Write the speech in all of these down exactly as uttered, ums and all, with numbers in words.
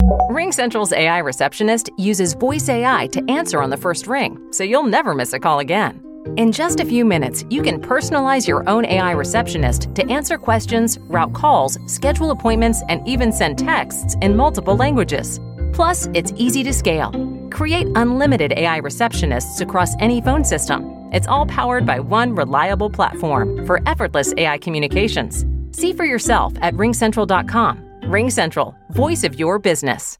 RingCentral's A I receptionist uses voice A I to answer on the first ring, so you'll never miss a call again. In just a few minutes, you can personalize your own A I receptionist to answer questions, route calls, schedule appointments, and even send texts in multiple languages. Plus, it's easy to scale. Create unlimited A I receptionists across any phone system. It's all powered by one reliable platform for effortless A I communications. See for yourself at ring central dot com. RingCentral, voice of your business.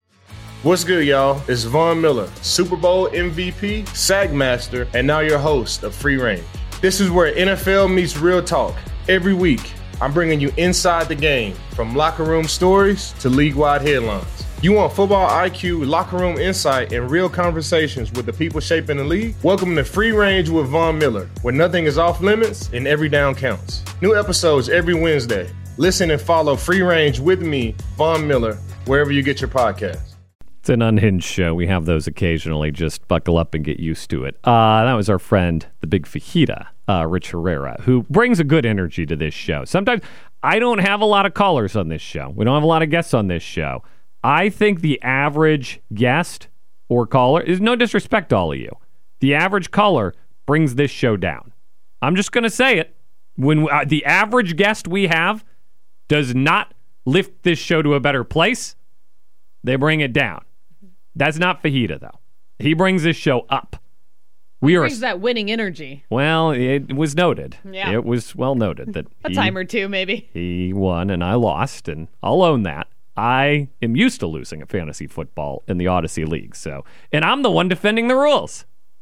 What's good, y'all? It's Von Miller, Super Bowl M V P, SAG Master, and now your host of Free Range. This is where N F L meets real talk. Every week, I'm bringing you inside the game, from locker room stories to league-wide headlines. You want football I Q, locker room insight, and real conversations with the people shaping the league? Welcome to Free Range with Von Miller, where nothing is off limits and every down counts. New episodes every Wednesday. Listen and follow Free Range with me, Von Miller, wherever you get your podcasts. It's an unhinged show. We have those occasionally. Just buckle up and get used to it. Uh, that was our friend, the big fajita, uh, Rich Herrera, who brings a good energy to this show. Sometimes I don't have a lot of callers on this show. We don't have a lot of guests on this show. I think the average guest or caller is no disrespect to all of you. The average caller brings this show down. I'm just going to say it. When uh, the average guest we have does not lift this show to a better place, they bring it down. That's not Fajita, though. He brings this show up. We he brings are, that winning energy. Well, it was noted. Yeah. It was well noted that a he, time or two, maybe. He won and I lost, and I'll own that. I am used to losing at fantasy football in the Odyssey League, so and I'm the one defending the rules.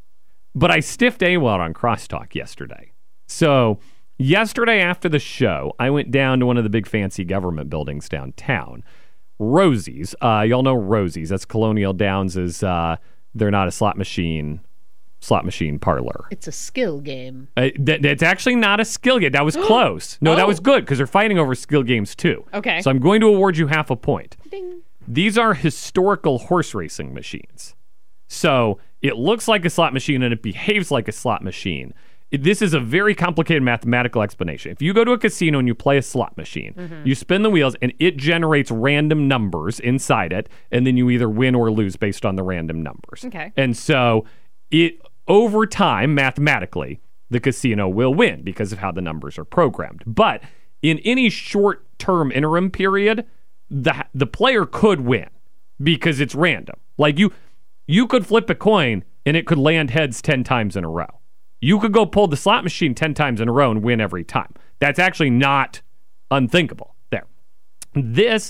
But I stiffed AWOD on Crosstalk yesterday. So yesterday after the show, I went down to one of the big fancy government buildings downtown. Rosie's. Uh, y'all know Rosie's. That's Colonial Downs'. Uh, they're not a slot machine slot machine parlor. It's a skill game. Uh, th- it's actually not a skill game. That was close. No, oh. that was good because they're fighting over skill games too. Okay. So I'm going to award you half a point. Ding. These are historical horse racing machines. So it looks like a slot machine and it behaves like a slot machine. This is a very complicated mathematical explanation. If you go to a casino and you play a slot machine, mm-hmm. you spin the wheels and it generates random numbers inside it, and then you either win or lose based on the random numbers. Okay. And so it over time, mathematically, the casino will win because of how the numbers are programmed. But in any short-term interim period, the the player could win because it's random. Like you, you could flip a coin and it could land heads ten times in a row. You could go pull the slot machine ten times in a row and win every time. That's actually not unthinkable there. This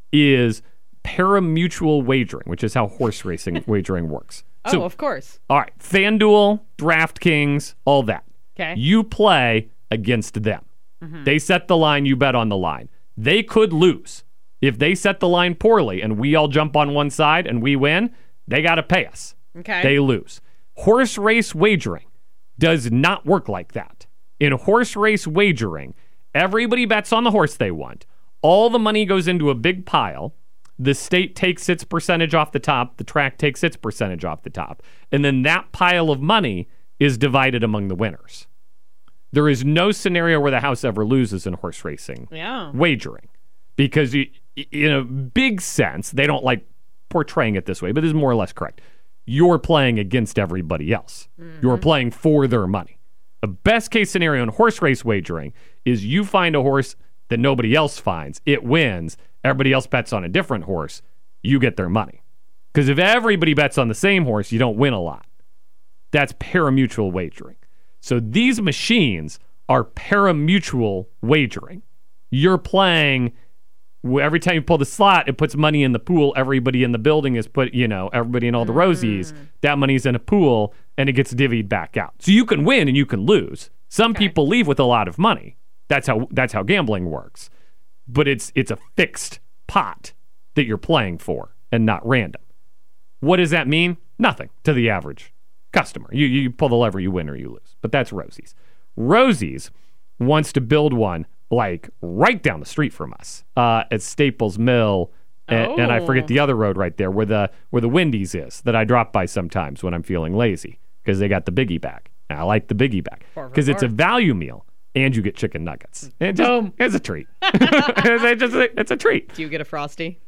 is parimutuel wagering, which is how horse racing wagering works. So, oh, of course. All right. FanDuel, DraftKings, all that. Okay. You play against them. Mm-hmm. They set the line, you bet on the line. They could lose. If they set the line poorly and we all jump on one side and we win, they got to pay us. Okay. They lose. Horse race wagering does not work like that. In horse race wagering, everybody bets on the horse they want. All the money goes into a big pile. The state takes its percentage off the top. The track takes its percentage off the top. And then that pile of money is divided among the winners. There is no scenario where the house ever loses in horse racing yeah. wagering. Because you, in a big sense, they don't like portraying it this way, but this is more or less correct. You're playing against everybody else. Mm-hmm. You're playing for their money. The best case scenario in horse race wagering is you find a horse that nobody else finds. It wins. Everybody else bets on a different horse. You get their money. Because if everybody bets on the same horse, you don't win a lot. That's parimutuel wagering. So these machines are parimutuel wagering. You're playing, every time you pull the slot, it puts money in the pool. Everybody in the building is put, you know, everybody in all the Rosies, mm. that money's in a pool, and it gets divvied back out. So you can win and you can lose. Some okay. people leave with a lot of money. That's how that's how gambling works. But it's it's a fixed pot that you're playing for and not random. What does that mean? Nothing to the average customer. You you pull the lever, you win or you lose. But that's Rosie's. Rosie's wants to build one like right down the street from us uh, at Staples Mill, and, oh. and I forget the other road right there where the where the Wendy's is that I drop by sometimes when I'm feeling lazy because they got the biggie bag. And I like the biggie bag because it's a value meal. And you get chicken nuggets. It just, it's a treat. it's, just, it's a treat. Do you get a Frosty?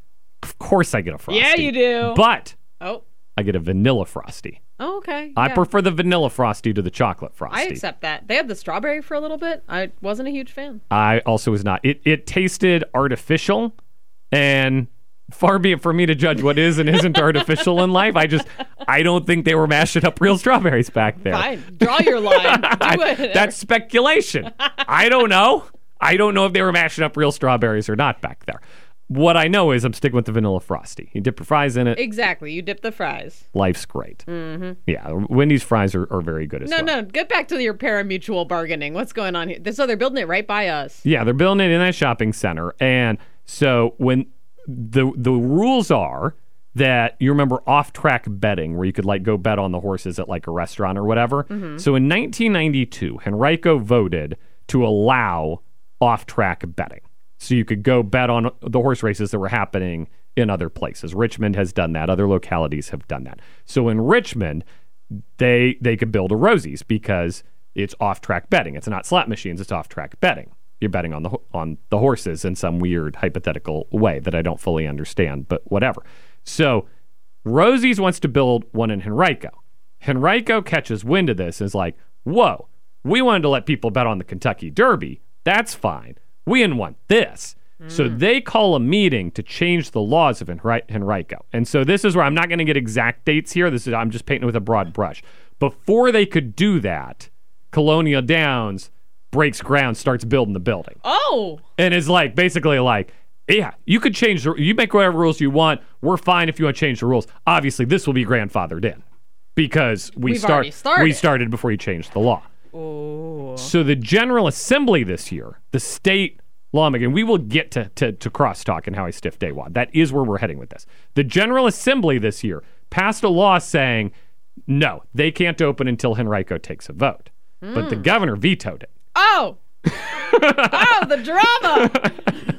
Of course I get a Frosty. Yeah, you do. But oh, I get a vanilla Frosty. Oh, okay. I yeah. prefer the vanilla Frosty to the chocolate Frosty. I accept that. They had the strawberry for a little bit. I wasn't a huge fan. I also was not. It it tasted artificial, and far be it for me to judge what is and isn't artificial in life. I just, I don't think they were mashing up real strawberries back there. Fine. Draw your line. Do it. That's speculation. I don't know. I don't know if they were mashing up real strawberries or not back there. What I know is I'm sticking with the vanilla Frosty. You dip your fries in it. Exactly. You dip the fries. Life's great. Mm-hmm. Yeah, Wendy's fries are, are very good as no, well. No, no. Get back to your pari-mutual bargaining. What's going on here? So they're building it right by us. Yeah, they're building it in that shopping center. And so when the the rules are that, you remember off-track betting, where you could like go bet on the horses at like a restaurant or whatever. Mm-hmm. So in nineteen ninety-two, Henrico voted to allow off-track betting. So you could go bet on the horse races that were happening in other places. Richmond has done that. Other localities have done that. So in Richmond, they they could build a Rosie's because it's off-track betting. It's not slot machines. It's off-track betting. You're betting on the on the horses in some weird hypothetical way that I don't fully understand, but whatever. So Rosie's wants to build one in Henrico. Henrico catches wind of this and is like, whoa, we wanted to let people bet on the Kentucky Derby. That's fine. We didn't want this. Mm. So they call a meeting to change the laws of Henri- Henrico. And so this is where I'm not going to get exact dates here. This is I'm just painting with a broad brush. Before they could do that, Colonial Downs breaks ground, starts building the building. Oh. And is like, basically like, yeah, you could change the, you make whatever rules you want. We're fine if you want to change the rules. Obviously, this will be grandfathered in because we We've start started. we started before you changed the law. Oh. So the General Assembly this year, the state lawmaker, and we will get to, to, to crosstalk and how I stiffed A W A D. That is where we're heading with this. The General Assembly this year passed a law saying, no, they can't open until Henrico takes a vote. Mm. But the governor vetoed it. Oh. Oh, the drama.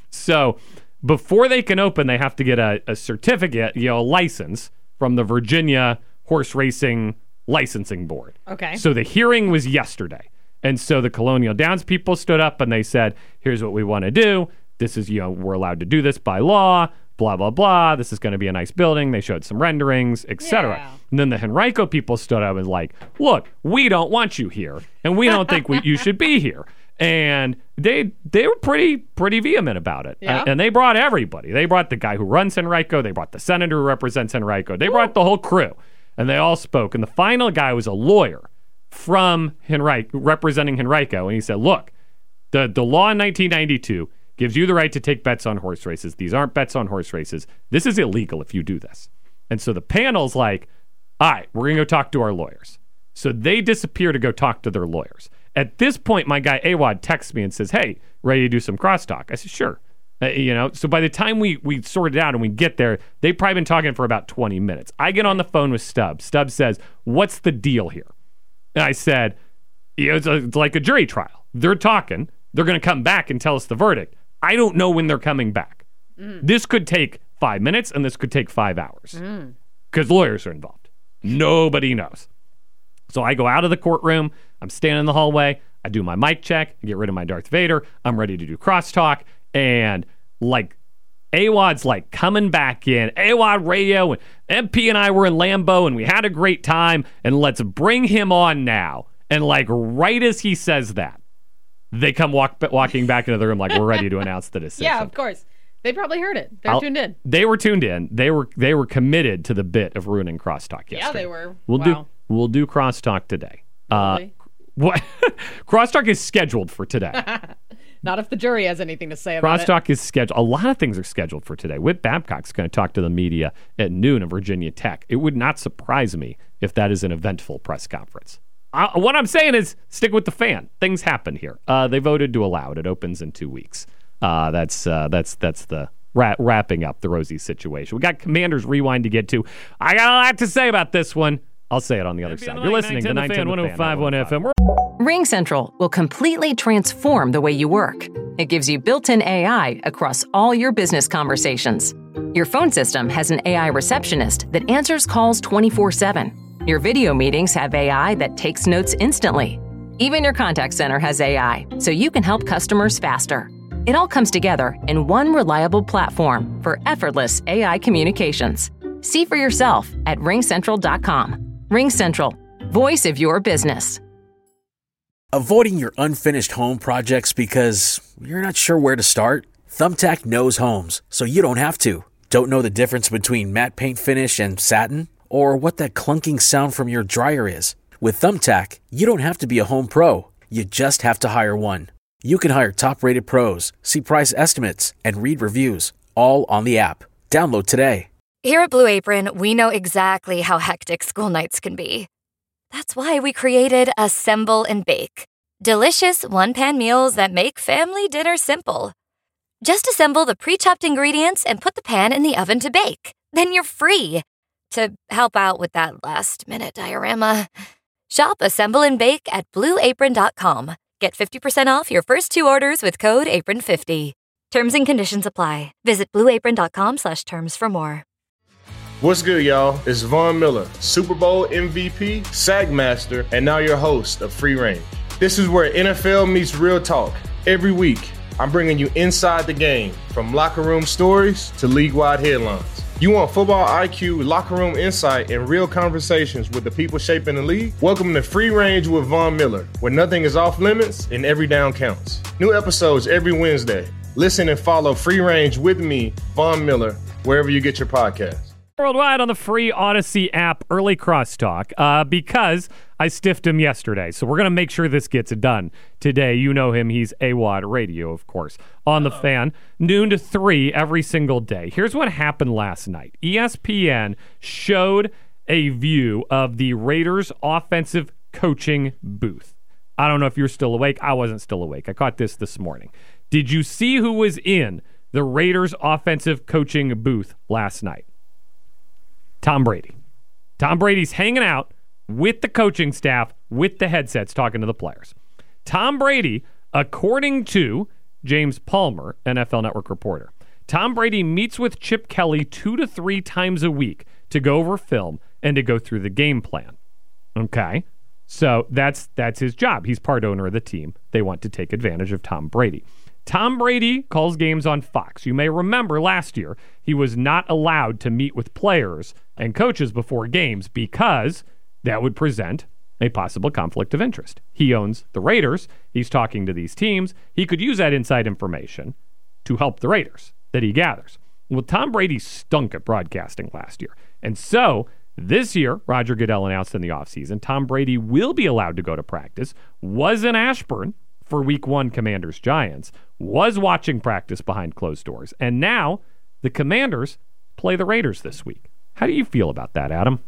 So before they can open, they have to get a, a certificate, you know, a license from the Virginia Horse Racing Licensing Board. Okay. So the hearing was yesterday. And so the Colonial Downs people stood up and they said, here's what we want to do. This is, you know, we're allowed to do this by law, blah, blah, blah. This is going to be a nice building. They showed some renderings, et cetera. Yeah. And then the Henrico people stood up and was like, look, we don't want you here. And we don't think we, you should be here. And they they were pretty pretty vehement about it. Yeah. Uh, and they brought everybody. They brought the guy who runs Henrico. They brought the senator who represents Henrico. They Ooh. brought the whole crew. And they all spoke. And the final guy was a lawyer from Henrico, representing Henrico. And he said, look, the, the law in nineteen ninety-two gives you the right to take bets on horse races. These aren't bets on horse races. This is illegal if you do this. And so the panel's like, all right, we're going to go talk to our lawyers. So they disappear to go talk to their lawyers. At this point, my guy A W A D texts me and says, hey, ready to do some crosstalk? I said, sure. Uh, you know, so by the time we we sort it out and we get there, they've probably been talking for about twenty minutes. I get on the phone with Stubbs. Stubbs says, what's the deal here? And I said, you know, it's, a, it's like a jury trial. They're talking. They're going to come back and tell us the verdict. I don't know when they're coming back. Mm. This could take five minutes and this could take five hours because mm. lawyers are involved. Nobody knows. So I go out of the courtroom. I'm standing in the hallway. I do my mic check. I get rid of my Darth Vader. I'm ready to do crosstalk. And like A W A D's like coming back in. A W A D radio and M P and I were in Lambeau and we had a great time. And let's bring him on now. And like right as he says that, they come walk, walking back into the room like we're ready to announce the decision. Yeah, of course. They probably heard it. They're I'll, tuned in. They were tuned in. They were they were committed to the bit of ruining crosstalk yesterday. Yeah, they were. We'll wow. do we'll do crosstalk today. Uh, what crosstalk is scheduled for today. Not if the jury has anything to say about crosstalk it. Crosstalk is scheduled. A lot of things are scheduled for today. Whit Babcock's going to talk to the media at noon at Virginia Tech. It would not surprise me if that is an eventful press conference. Uh, what I'm saying is stick with the fan. Things happen here. Uh, they voted to allow it. It opens in two weeks. Uh, that's uh, that's that's the ra- wrapping up the Rosie situation. We got Commanders Rewind to get to. I got a lot to say about this one. I'll say it on the other side. You're listening to nine ten one oh five one F M. Ring Central will completely transform the way you work. It gives you built-in A I across all your business conversations. Your phone system has an A I receptionist that answers calls twenty-four seven. Your video meetings have A I that takes notes instantly. Even your contact center has A I, so you can help customers faster. It all comes together in one reliable platform for effortless A I communications. See for yourself at ring central dot com. RingCentral, voice of your business. Avoiding your unfinished home projects because you're not sure where to start? Thumbtack knows homes, so you don't have to. Don't know the difference between matte paint finish and satin? Or what that clunking sound from your dryer is? With Thumbtack, you don't have to be a home pro. You just have to hire one. You can hire top-rated pros, see price estimates, and read reviews, all on the app. Download today. Here at Blue Apron, we know exactly how hectic school nights can be. That's why we created Assemble and Bake. Delicious one-pan meals that make family dinner simple. Just assemble the pre-chopped ingredients and put the pan in the oven to bake. Then you're free to help out with that last-minute diorama. Shop Assemble and Bake at blue apron dot com. Get fifty percent off your first two orders with code apron fifty. Terms and conditions apply. Visit blue apron dot com slash terms for more. What's good, y'all? It's Von Miller, Super Bowl M V P, SAG Master, and now your host of Free Range. This is where N F L meets real talk. Every week, I'm bringing you inside the game, from locker room stories to league-wide headlines. You want football I Q, locker room insight, and real conversations with the people shaping the league? Welcome to Free Range with Von Miller, where nothing is off limits and every down counts. New episodes every Wednesday. Listen and follow Free Range with me, Von Miller, wherever you get your podcasts. Worldwide on the free Odyssey app, early crosstalk, uh, because I stiffed him yesterday. So we're going to make sure this gets done today. You know him. He's A W O D Radio, of course, on the Fan, noon to three every single day. Here's what happened last night. E S P N showed a view of the Raiders' offensive coaching booth. I don't know if you're still awake. I wasn't still awake. I caught this this morning. Did you see who was in the Raiders' offensive coaching booth last night? Tom Brady. Tom Brady's hanging out with the coaching staff, with the headsets, talking to the players. Tom Brady, according to James Palmer, N F L Network reporter, Tom Brady meets with Chip Kelly two to three times a week to go over film and to go through the game plan. Okay? So that's that's his job. He's part owner of the team. They want to take advantage of Tom Brady. Tom Brady calls games on Fox. You may remember last year he was not allowed to meet with players and coaches before games because that would present a possible conflict of interest. He owns the Raiders. He's talking to these teams. He could use that inside information to help the Raiders that he gathers. Well, Tom Brady stunk at broadcasting last year. And so this year, Roger Goodell announced in the offseason, Tom Brady will be allowed to go to practice, was in Ashburn for week one Commanders-Giants, was watching practice behind closed doors, and now the Commanders play the Raiders this week. How do you feel about that, Adam?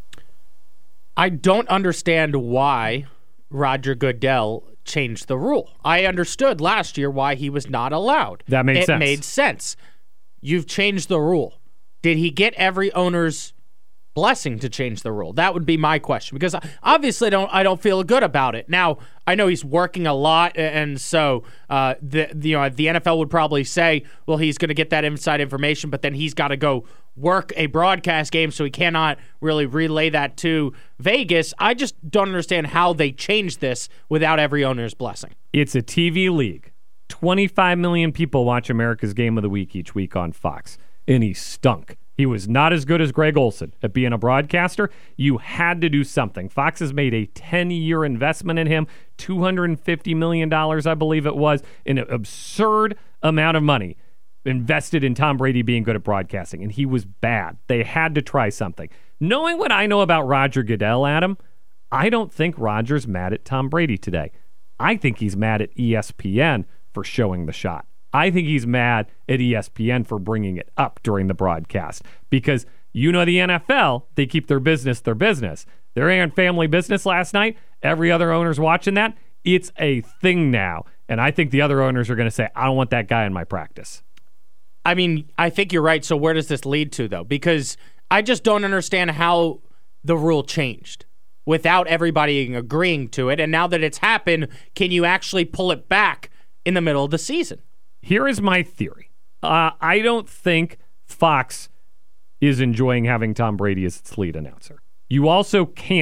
I don't understand why Roger Goodell changed the rule. I understood last year why he was not allowed. That made it sense. It made sense. You've changed the rule. Did he get every owner's blessing to change the rule? That would be my question, because obviously I don't I don't feel good about it. Now, I know he's working a lot, and so uh, the, the you know the N F L would probably say, well, he's going to get that inside information, but then he's got to go work a broadcast game, so he cannot really relay that to Vegas. I just don't understand how they changed this without every owner's blessing. It's a T V league. twenty-five million people watch America's Game of the Week each week on Fox, and he stunk. He was not as good as Greg Olsen at being a broadcaster. You had to do something. Fox has made a ten-year investment in him, two hundred fifty million dollars, I believe it was, an absurd amount of money invested in Tom Brady being good at broadcasting, and he was bad. They had to try something. Knowing what I know about Roger Goodell, Adam, I don't think Roger's mad at Tom Brady today. I think he's mad at E S P N for showing the shot. I think he's mad at E S P N for bringing it up during the broadcast, because you know the N F L, they keep their business their business. They ran family business last night. Every other owner's watching that. It's a thing now, and I think the other owners are going to say, I don't want that guy in my practice. I mean, I think you're right. So where does this lead to, though? Because I just don't understand how the rule changed without everybody agreeing to it. And now that it's happened, can you actually pull it back in the middle of the season? Here is my theory. Uh, I don't think Fox is enjoying having Tom Brady as its lead announcer. You also can't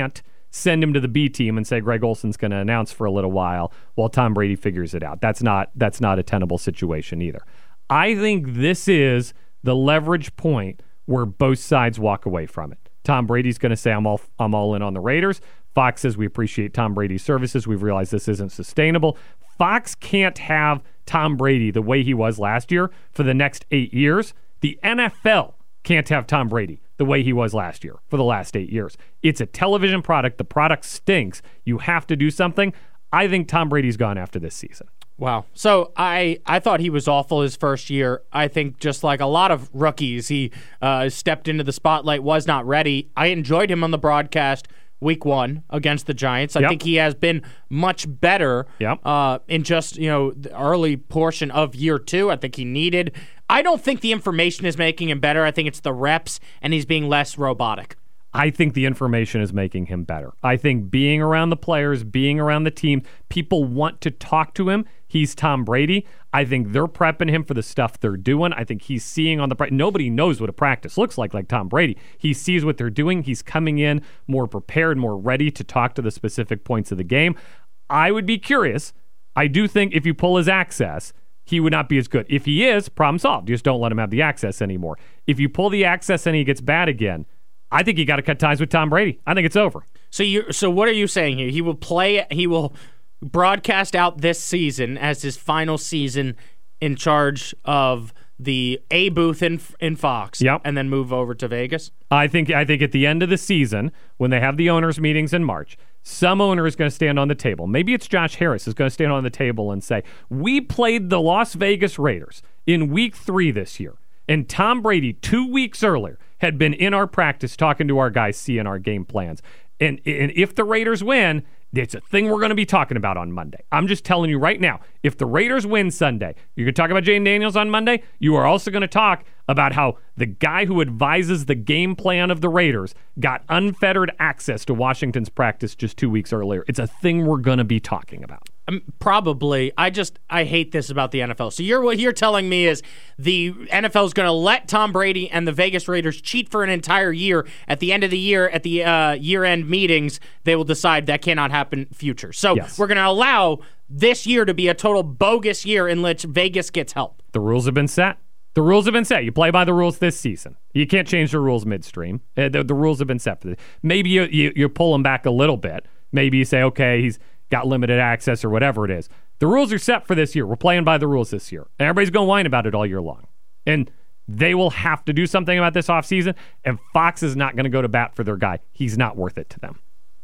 send him to the B team and say Greg Olson's going to announce for a little while while Tom Brady figures it out. That's not that's not a tenable situation either. I think this is the leverage point where both sides walk away from it. Tom Brady's going to say, I'm all I'm all in on the Raiders. Fox says, we appreciate Tom Brady's services. We've realized this isn't sustainable. Fox can't have Tom Brady the way he was last year for the next eight years. The N F L can't have Tom Brady the way he was last year for the last eight years. It's a television product. The product stinks. You have to do something. I think Tom Brady's gone after this season. Wow. So I, I thought he was awful his first year. I think just like a lot of rookies, he uh, stepped into the spotlight, was not ready. I enjoyed him on the broadcast week one against the Giants. I yep. think he has been much better yep. uh, in just, you know, the early portion of year two. I think he needed. I don't think the information is making him better. I think it's the reps, and he's being less robotic. I think the information is making him better. I think being around the players, being around the team, people want to talk to him. He's Tom Brady. I think they're prepping him for the stuff they're doing. I think he's seeing on the – nobody knows what a practice looks like like Tom Brady. He sees what they're doing. He's coming in more prepared, more ready to talk to the specific points of the game. I would be curious. I do think if you pull his access, he would not be as good. If he is, problem solved. You just don't let him have the access anymore. If you pull the access and he gets bad again, I think you got to cut ties with Tom Brady. I think it's over. So you so what are you saying here? He will play he will broadcast out this season as his final season in charge of the A booth in in Fox, yep. and then move over to Vegas? I think I think at the end of the season, when they have the owners' meetings in March, some owner is going to stand on the table. Maybe it's Josh Harris is going to stand on the table and say, we played the Las Vegas Raiders in week three this year, and Tom Brady two weeks earlier had been in our practice talking to our guys, seeing our game plans. And, and if the Raiders win, it's a thing we're going to be talking about on Monday. I'm just telling you right now, if the Raiders win Sunday, you're going to talk about Jayden Daniels on Monday. You are also going to talk about how the guy who advises the game plan of the Raiders got unfettered access to Washington's practice just two weeks earlier. It's a thing we're going to be talking about. Um, probably. I just, I hate this about the N F L. So you're what you're telling me is the N F L is going to let Tom Brady and the Vegas Raiders cheat for an entire year. At the end of the year, at the uh, year-end meetings, they will decide that cannot happen future. So yes. we're going to allow this year to be a total bogus year in which Vegas gets help. The rules have been set. The rules have been set. You play by the rules this season. You can't change the rules midstream. Uh, the, the rules have been set for this. Maybe you, you, you pull them back a little bit. Maybe you say, okay, he's got limited access or whatever it is. The rules are set for this year. We're playing by the rules this year. And everybody's going to whine about it all year long. And they will have to do something about this offseason, and Fox is not going to go to bat for their guy. He's not worth it to them.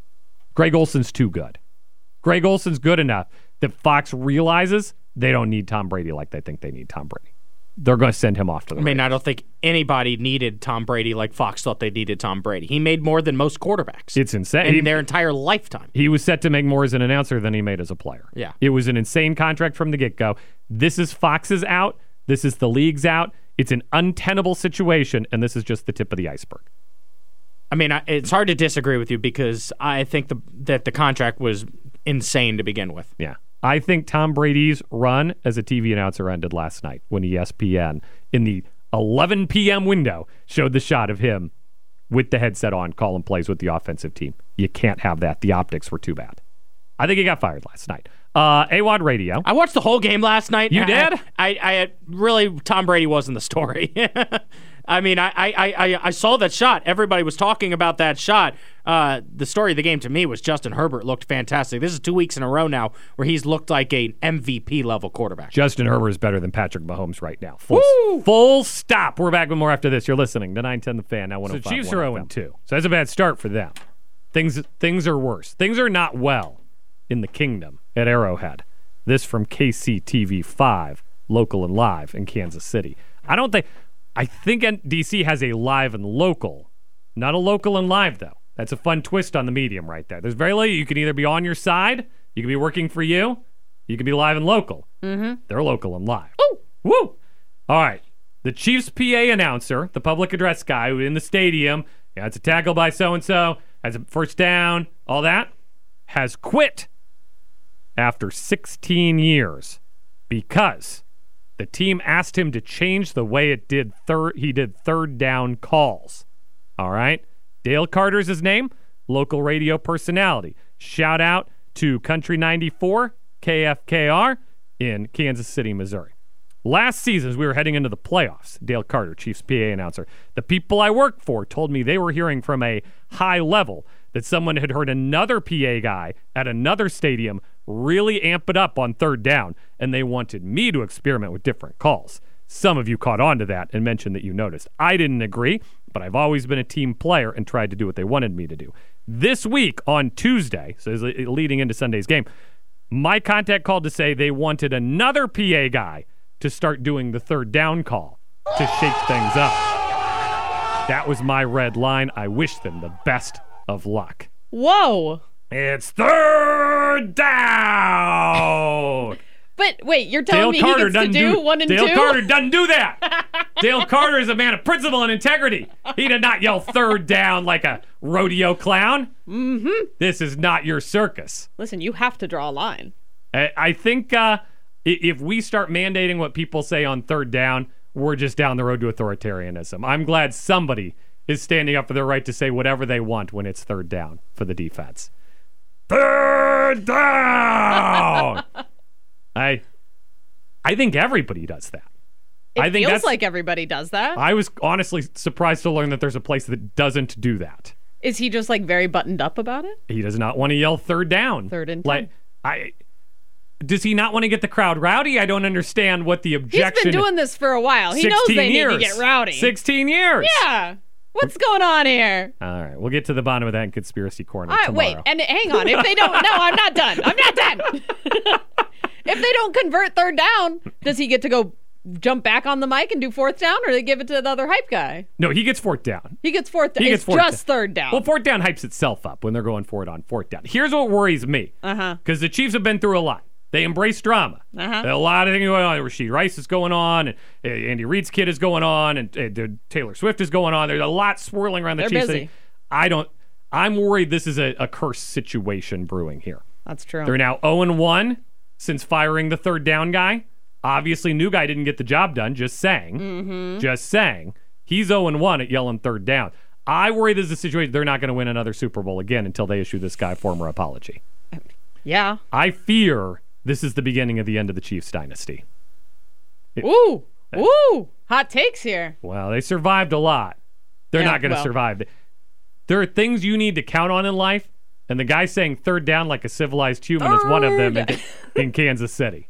Greg Olson's too good. Greg Olson's good enough that Fox realizes they don't need Tom Brady like they think they need Tom Brady. They're going to send him off to the I mean, Raiders. I don't think anybody needed Tom Brady like Fox thought they needed Tom Brady. He made more than most quarterbacks. It's insane. In He- their entire lifetime. He was set to make more as an announcer than he made as a player. Yeah. It was an insane contract from the get-go. This is Fox's out. This is the league's out. It's an untenable situation, and this is just the tip of the iceberg. I mean, I, it's hard to disagree with you because I think the, that the contract was insane to begin with. Yeah. I think Tom Brady's run as a T V announcer ended last night when E S P N, in the eleven p.m. window, showed the shot of him with the headset on, calling plays with the offensive team. You can't have that. The optics were too bad. I think he got fired last night. Uh, A W O D Radio. I watched the whole game last night. You I, did? I, I, I really, Tom Brady wasn't the story. I mean, I, I, I, I saw that shot. Everybody was talking about that shot. Uh, the story of the game to me was Justin Herbert looked fantastic. This is two weeks in a row now where he's looked like an M V P level quarterback. Justin Herbert is better than Patrick Mahomes right now. Full, full stop. We're back with more after this. You're listening to nine ten The Fan. Now So one oh five. Chiefs are oh two. So that's a bad start for them. Things things are worse. Things are not well in the kingdom at Arrowhead. This from K C T V five, local and live in Kansas City. I don't think... I think D C has a live and local, not a local and live, though. That's a fun twist on the medium right there. There's very little. You can either be on your side, you can be working for you, you can be live and local. Mm-hmm. They're local and live. Ooh. Woo! All right. The Chiefs P A announcer, the public address guy who in the stadium, yeah, it's a tackle by so-and-so, has a first down, all that, has quit after sixteen years because the team asked him to change the way it did third. He did third down calls. All right, Dale Carter's his name. local radio personality. Shout out to Country ninety-four, K F K R, in Kansas City, Missouri. Last season, as we were heading into the playoffs, Dale Carter, Chiefs P A announcer, the people I work for told me they were hearing from a high level that someone had heard another P A guy at another stadium really amp it up on third down, and they wanted me to experiment with different calls. Some of you caught on to that and mentioned that you noticed. I didn't agree, but I've always been a team player and tried to do what they wanted me to do. This week on Tuesday, so leading into Sunday's game, my contact called to say they wanted another P A guy to start doing the third down call to shake things up. That was my red line. I wish them the best of luck. Whoa. It's third down. But wait, you're telling Dale me Carter he gets to do, do one and Dale two? Dale Carter doesn't do that. Dale Carter is a man of principle and integrity. He did not yell third down like a rodeo clown. Mm-hmm. This is not your circus. Listen, you have to draw a line. I, I think uh, if we start mandating what people say on third down, we're just down the road to authoritarianism. I'm glad somebody is standing up for their right to say whatever they want when it's third down for the defense. Third down! I I think everybody does that. It I think feels that's, like everybody does that. I was honestly surprised to learn that there's a place that doesn't do that. Is he just like very buttoned up about it? He does not want to yell third down. Third and ten. Like I does he not want to get the crowd rowdy? I don't understand what the objection. He's been doing this for a while. He knows they years. need to get rowdy. sixteen years. Yeah. What's going on here? All right, we'll get to the bottom of that in Conspiracy Corner All right, tomorrow. wait, and hang on. If they don't, no, I'm not done. I'm not done. If they don't convert third down, does he get to go jump back on the mic and do fourth down, or they give it to the other hype guy? No, he gets fourth down. He gets fourth down. He gets it's fourth just down. third down. Well, fourth down hypes itself up when they're going for it on fourth down. Here's what worries me. Uh-huh. Because the Chiefs have been through a lot. They embrace drama. Uh-huh. A lot of things going on. Rashid Rice is going on, and uh, Andy Reid's kid is going on, and uh, Taylor Swift is going on. There's a lot swirling around the They're Chiefs. busy. I don't. I'm worried this is a, a cursed situation brewing here. That's true. They're now oh and one since firing the third down guy. Obviously, new guy didn't get the job done. Just saying. Mm-hmm. Just saying. He's oh and one at yelling third down. I worry this is a situation they're not going to win another Super Bowl again until they issue this guy a formal apology. Yeah. I fear this is the beginning of the end of the Chiefs dynasty. It, Ooh. Ooh. Hot takes here. Well, they survived a lot. They're Yeah, not going to well. survive. There are things you need to count on in life, and the guy saying third down like a civilized human is one of them in, in Kansas City.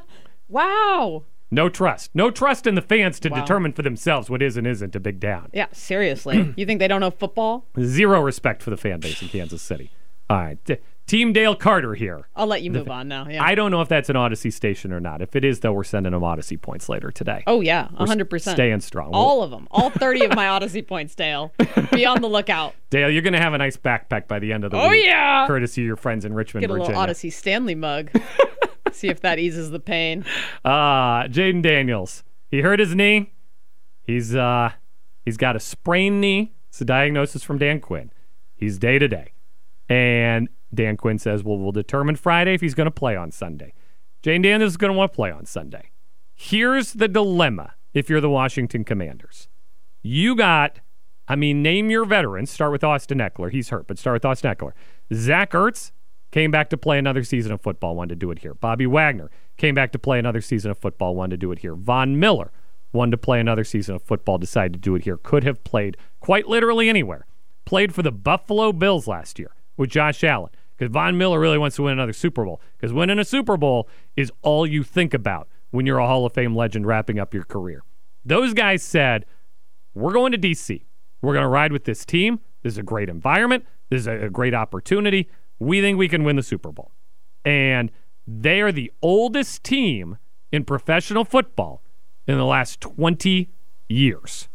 Wow. No trust. No trust in the fans to Wow. determine for themselves what is and isn't a big down. Yeah, seriously. You think they don't know football? Zero respect for the fan base in Kansas City. All right. T- Team Dale Carter here. I'll let you move on now. Yeah. I don't know if that's an Odyssey station or not. If it is, though, we're sending them Odyssey points later today. Oh, yeah. We're one hundred percent. Staying strong. All of them. All thirty of my Odyssey points, Dale. Be on the lookout. Dale, you're going to have a nice backpack by the end of the Oh, week. yeah. Courtesy of your friends in Richmond, Get a Virginia. little Odyssey Stanley mug. See if that eases the pain. Uh, Jaden Daniels. He hurt his knee. He's uh, he's got a sprained knee. It's a diagnosis from Dan Quinn. He's day to day. And Dan Quinn says, well, we'll determine Friday if he's going to play on Sunday. Jaden Daniels is going to want to play on Sunday. Here's the dilemma if you're the Washington Commanders. You got, I mean, name your veterans. Start with Austin Eckler. He's hurt, but start with Austin Eckler. Zach Ertz came back to play another season of football, wanted to do it here. Bobby Wagner came back to play another season of football, wanted to do it here. Von Miller wanted to play another season of football, decided to do it here. Could have played quite literally anywhere. Played for the Buffalo Bills last year with Josh Allen, because Von Miller really wants to win another Super Bowl, because winning a Super Bowl is all you think about when you're a Hall of Fame legend wrapping up your career. Those guys said, we're going to D C. We're going to ride with this team. This is a great environment. This is a great opportunity. We think we can win the Super Bowl. And they are the oldest team in professional football in the last twenty years.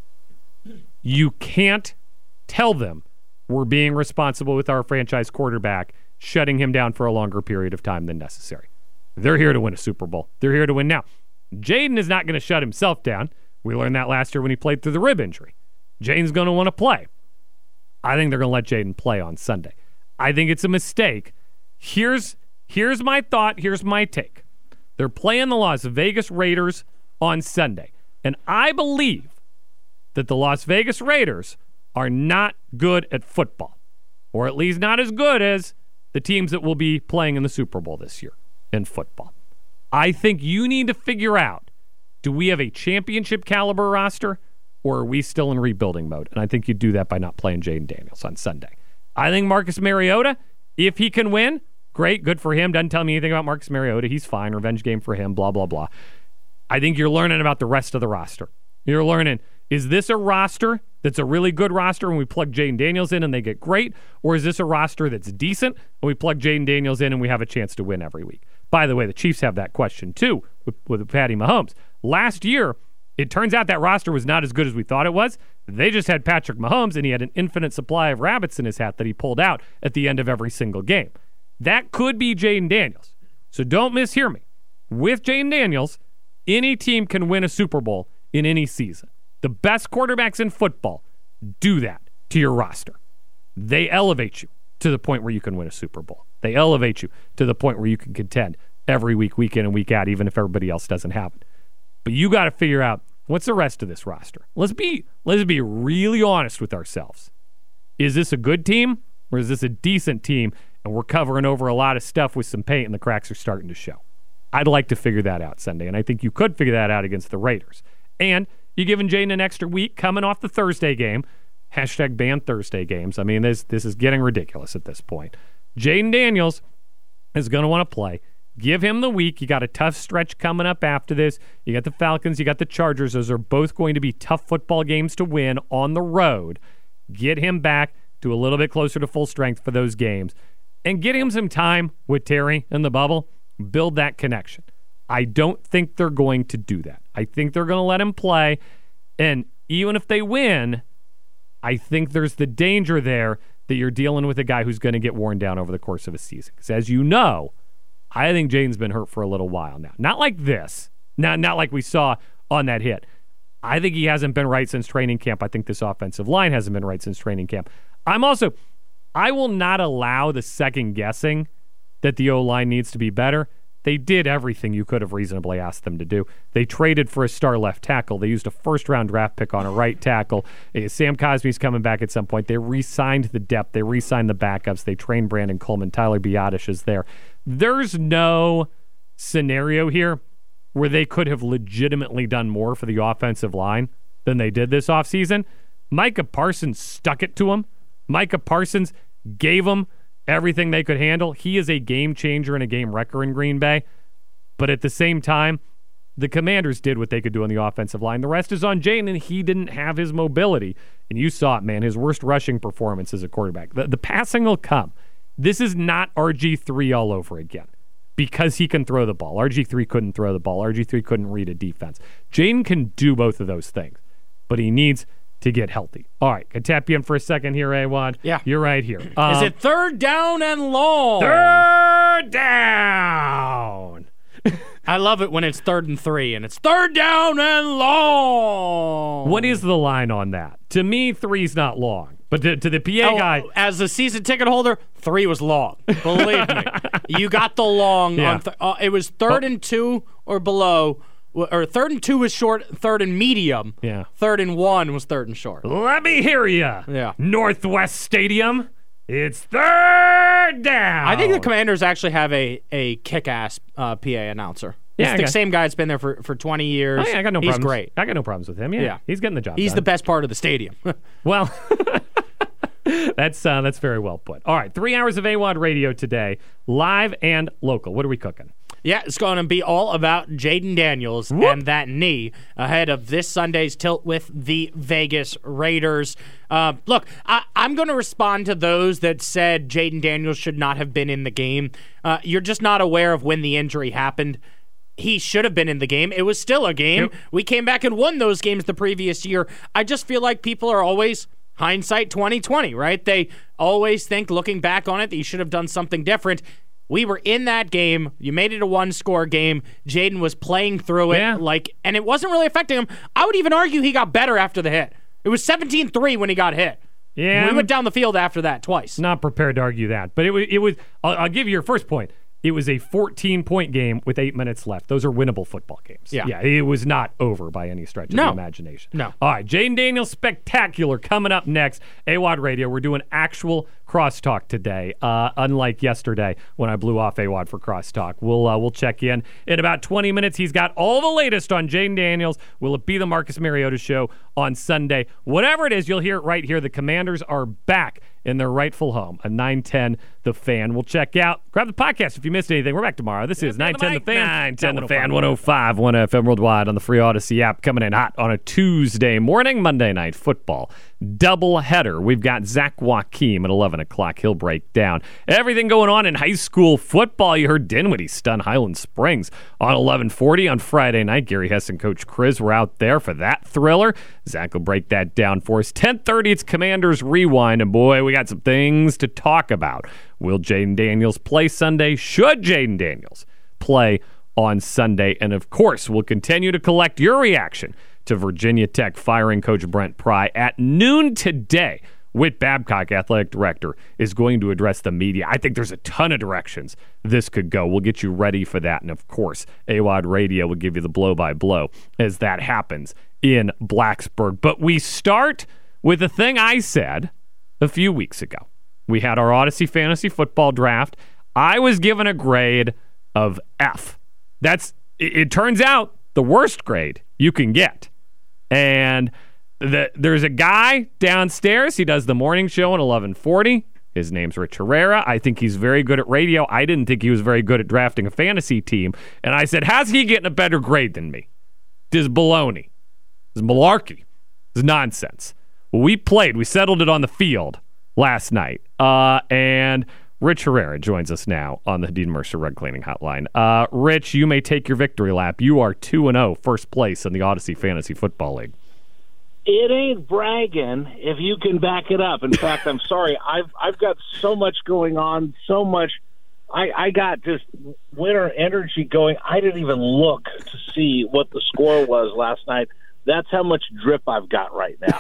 You can't tell them we're being responsible with our franchise quarterback, shutting him down for a longer period of time than necessary. They're here to win a Super Bowl. They're here to win now. Jaden is not going to shut himself down. We learned that last year when he played through the rib injury. Jaden's going to want to play. I think they're going to let Jaden play on Sunday. I think it's a mistake. Here's here's my thought. Here's my take. They're playing the Las Vegas Raiders on Sunday. And I believe that the Las Vegas Raiders are not good at football. or at least not as good as the teams that will be playing in the Super Bowl this year in football. I think you need to figure out, do we have a championship caliber roster, or are we still in rebuilding mode? And I think you do that by not playing Jaden Daniels on Sunday. I think Marcus Mariota, if he can win, great, good for him. Doesn't tell me anything about Marcus Mariota. He's fine. Revenge game for him, blah, blah, blah. I think you're learning about the rest of the roster. You're learning, is this a roster that's a really good roster and we plug Jaden Daniels in and they get great? Or is this a roster that's decent and we plug Jaden Daniels in and we have a chance to win every week? By the way, the Chiefs have that question too with, with Patty Mahomes. Last year, it turns out that roster was not as good as we thought it was. They just had Patrick Mahomes and he had an infinite supply of rabbits in his hat that he pulled out at the end of every single game. That could be Jaden Daniels. So don't mishear me. With Jaden Daniels, any team can win a Super Bowl in any season. The best quarterbacks in football do that to your roster. They elevate you to the point where you can win a Super Bowl. They elevate you to the point where you can contend every week, week in and week out, even if everybody else doesn't have it. But you got to figure out, what's the rest of this roster? Let's be let's be really honest with ourselves. Is this a good team or is this a decent team and we're covering over a lot of stuff with some paint and the cracks are starting to show? I'd like to figure that out Sunday, and I think you could figure that out against the Raiders. And you're giving Jaden an extra week coming off the Thursday game. Hashtag ban Thursday games. I mean, this, this is getting ridiculous at this point. Jaden Daniels is going to want to play. Give him the week. You got a tough stretch coming up after this. You got the Falcons, you got the Chargers. Those are both going to be tough football games to win on the road. Get him back to a little bit closer to full strength for those games. And get him some time with Terry in the bubble. Build that connection. I don't think they're going to do that. I think they're going to let him play. And even if they win, I think there's the danger there that you're dealing with a guy who's going to get worn down over the course of a season. Because as you know, I think Jaden's been hurt for a little while now. Not like this. Not, not like we saw on that hit. I think he hasn't been right since training camp. I think this offensive line hasn't been right since training camp. I'm also, I will not allow the second guessing that the O-line needs to be better. They did everything you could have reasonably asked them to do. They traded for a star left tackle. They used a first-round draft pick on a right tackle. Sam Cosmi's coming back at some point. They re-signed the depth. They re-signed the backups. They trained Brandon Coleman. Tyler Biadasz is there. There's no scenario here where they could have legitimately done more for the offensive line than they did this offseason. Micah Parsons stuck it to them. Micah Parsons gave them everything they could handle. He is a game changer and a game wrecker in Green Bay. But at the same time, the Commanders did what they could do on the offensive line. The rest is on Jaden, and he didn't have his mobility. And you saw it, man, his worst rushing performance as a quarterback. The, the passing will come. This is not R G three all over again because he can throw the ball. R G three couldn't throw the ball. R G three couldn't read a defense. Jaden can do both of those things, but he needs to get healthy. All right, can tap you in for a second here, A-Wad? Yeah. You're right here. Um, Is it third down and long? Third down. I love it when it's third and three, and it's third down and long. What is the line on that? To me, three's not long. But to, to the P A oh, guy... As a season ticket holder, three was long. Believe me. You got the long. Yeah. On th- uh, it was third Oh. and two or below. Or third and two was short, third and medium. Yeah. Third and one was third and short. Let me hear ya. Yeah. Northwest Stadium. It's third down. I think the Commanders actually have a, a kick-ass uh, P A announcer. Yeah, It's I the got- same guy that's been there for, for twenty years. Oh, yeah, I got no He's problems. great. I got no problems with him. Yeah. Yeah. He's getting the job He's done. the best part of the stadium. Well, that's uh, that's very well put. All right, three hours of A-Wad radio today, live and local. What are we cooking? Yeah, it's going to be all about Jaden Daniels Whoop. and that knee ahead of this Sunday's tilt with the Vegas Raiders. Uh, look, I, I'm going to respond to those that said Jaden Daniels should not have been in the game. Uh, you're just not aware of when the injury happened. He should have been in the game. It was still a game. Yep. We came back and won those games the previous year. I just feel like people are always hindsight twenty twenty, right? They always think, looking back on it, that you should have done something different. We were in that game. You made it a one-score game. Jaden was playing through it, Yeah. like, and it wasn't really affecting him. I would even argue he got better after the hit. It was seventeen three when he got hit. Yeah, we I'm went down the field after that twice. not prepared to argue that, but it was. It was. I'll, I'll give you your first point. It was a fourteen-point game with eight minutes left. Those are winnable football games. Yeah. yeah. It was not over by any stretch of No. the imagination. No. All right, Jaden Daniels Spectacular coming up next. A-Wad Radio. We're doing actual Crosstalk today, uh, unlike yesterday when I blew off A W O D for Crosstalk. We'll uh, we'll check in in about twenty minutes. He's got all the latest on Jayden Daniels. Will it be the Marcus Mariota show on Sunday? Whatever it is, you'll hear it right here. The Commanders are back in their rightful home, a nine ten The Fan. We'll check out. Grab the podcast if you missed anything. We're back tomorrow. This is nine ten The Fan. nine ten The Fan, one oh five point one F M worldwide on the free Odyssey app. Coming in hot on a Tuesday morning, Monday Night Football doubleheader. We've got Zach Joachim at eleven o'clock. He'll break down everything going on in high school football. You heard Dinwiddie stun Highland Springs on eleven forty on Friday night. Gary Hess and Coach Chris were out there for that thriller. Zach will break that down for us. ten thirty, it's Commanders Rewind, and boy, we got some things to talk about. Will Jayden Daniels play Sunday? Should Jayden Daniels play on Sunday? And of course, we'll continue to collect your reaction to Virginia Tech firing Coach Brent Pry at noon today. Whit Babcock, athletic director, is going to address the media. I think there's a ton of directions this could go. We'll get you ready for that. And of course, A W O D Radio will give you the blow-by-blow as that happens in Blacksburg. But we start with the thing I said a few weeks ago. We had our Odyssey Fantasy Football Draft. I was given a grade of F. That's, it, it turns out, the worst grade you can get. And the, there's a guy downstairs. He does the morning show at eleven forty. His name's Rich Herrera. I think he's very good at radio. I didn't think he was very good at drafting a fantasy team. And I said, how's he getting a better grade than me? This is baloney. This is malarkey. This is nonsense. Well, we played. We settled it on the field last night. Uh, and Rich Herrera joins us now on the Hadid Mercer Rug Cleaning Hotline. Uh, Rich, you may take your victory lap. You are two and oh, first place in the Odyssey Fantasy Football League. It ain't bragging if you can back it up. In fact, I'm sorry. I've I've got so much going on, so much. I, I got just winter energy going. I didn't even look to see what the score was last night. That's how much drip I've got right now.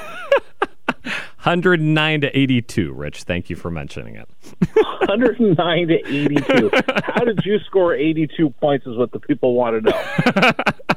one oh nine to eighty-two, Rich. Thank you for mentioning it. one oh nine to eighty-two. How did you score eighty-two points is what the people want to know.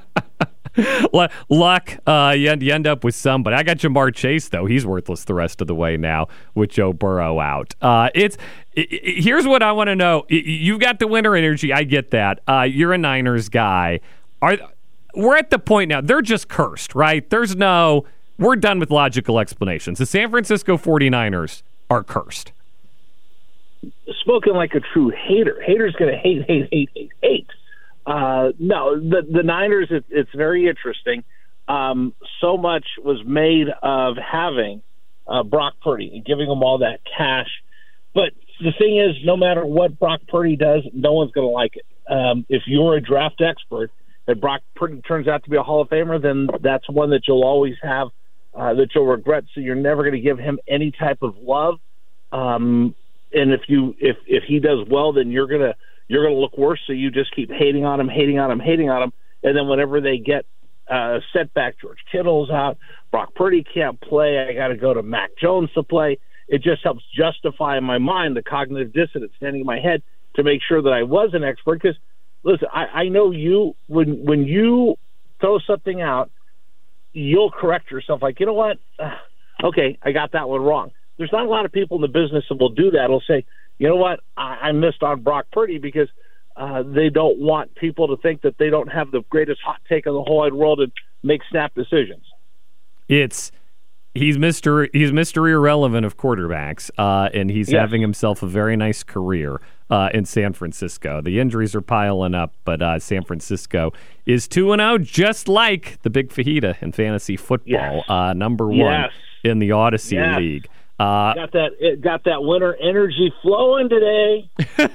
Luck, uh, you, end, you end up with some, but I got Jamar Chase, though. He's worthless the rest of the way now with Joe Burrow out. Uh, it's it, it, Here's what I want to know. You've got the winter energy. I get that. Uh, you're a Niners guy. Are We're at the point now. They're just cursed, right? There's no... We're done with logical explanations. The San Francisco forty-niners are cursed. Spoken like a true hater. Hater's going to hate, hate, hate, hate, hate. Uh, no, the the Niners, it, it's very interesting. Um, so much was made of having uh, Brock Purdy and giving him all that cash. But the thing is, no matter what Brock Purdy does, no one's going to like it. Um, if you're a draft expert and Brock Purdy turns out to be a Hall of Famer, then that's one that you'll always have, uh, that you'll regret. So you're never going to give him any type of love. Um, and if you if if he does well, then you're gonna you're gonna look worse. So you just keep hating on him, hating on him, hating on him. And then whenever they get uh, setback, George Kittle's out, Brock Purdy can't play. I got to go to Mac Jones to play. It just helps justify in my mind the cognitive dissonance standing in my head to make sure that I was an expert. Because listen, I, I know you when when you throw something out, you'll correct yourself. Like, you know what? Uh, okay, I got that one wrong. There's not a lot of people in the business that will do that. Will say, you know what? I, I missed on Brock Purdy because uh, they don't want people to think that they don't have the greatest hot take in the whole wide world and make snap decisions. It's he's Mister He's Mister Irrelevant of quarterbacks, uh, and he's yes. having himself a very nice career uh, in San Francisco. The injuries are piling up, but uh, San Francisco is two and zero, just like the Big Fajita in fantasy football, yes. uh, number one yes. in the Odyssey yes. League. Uh, got that it got that winter energy flowing today.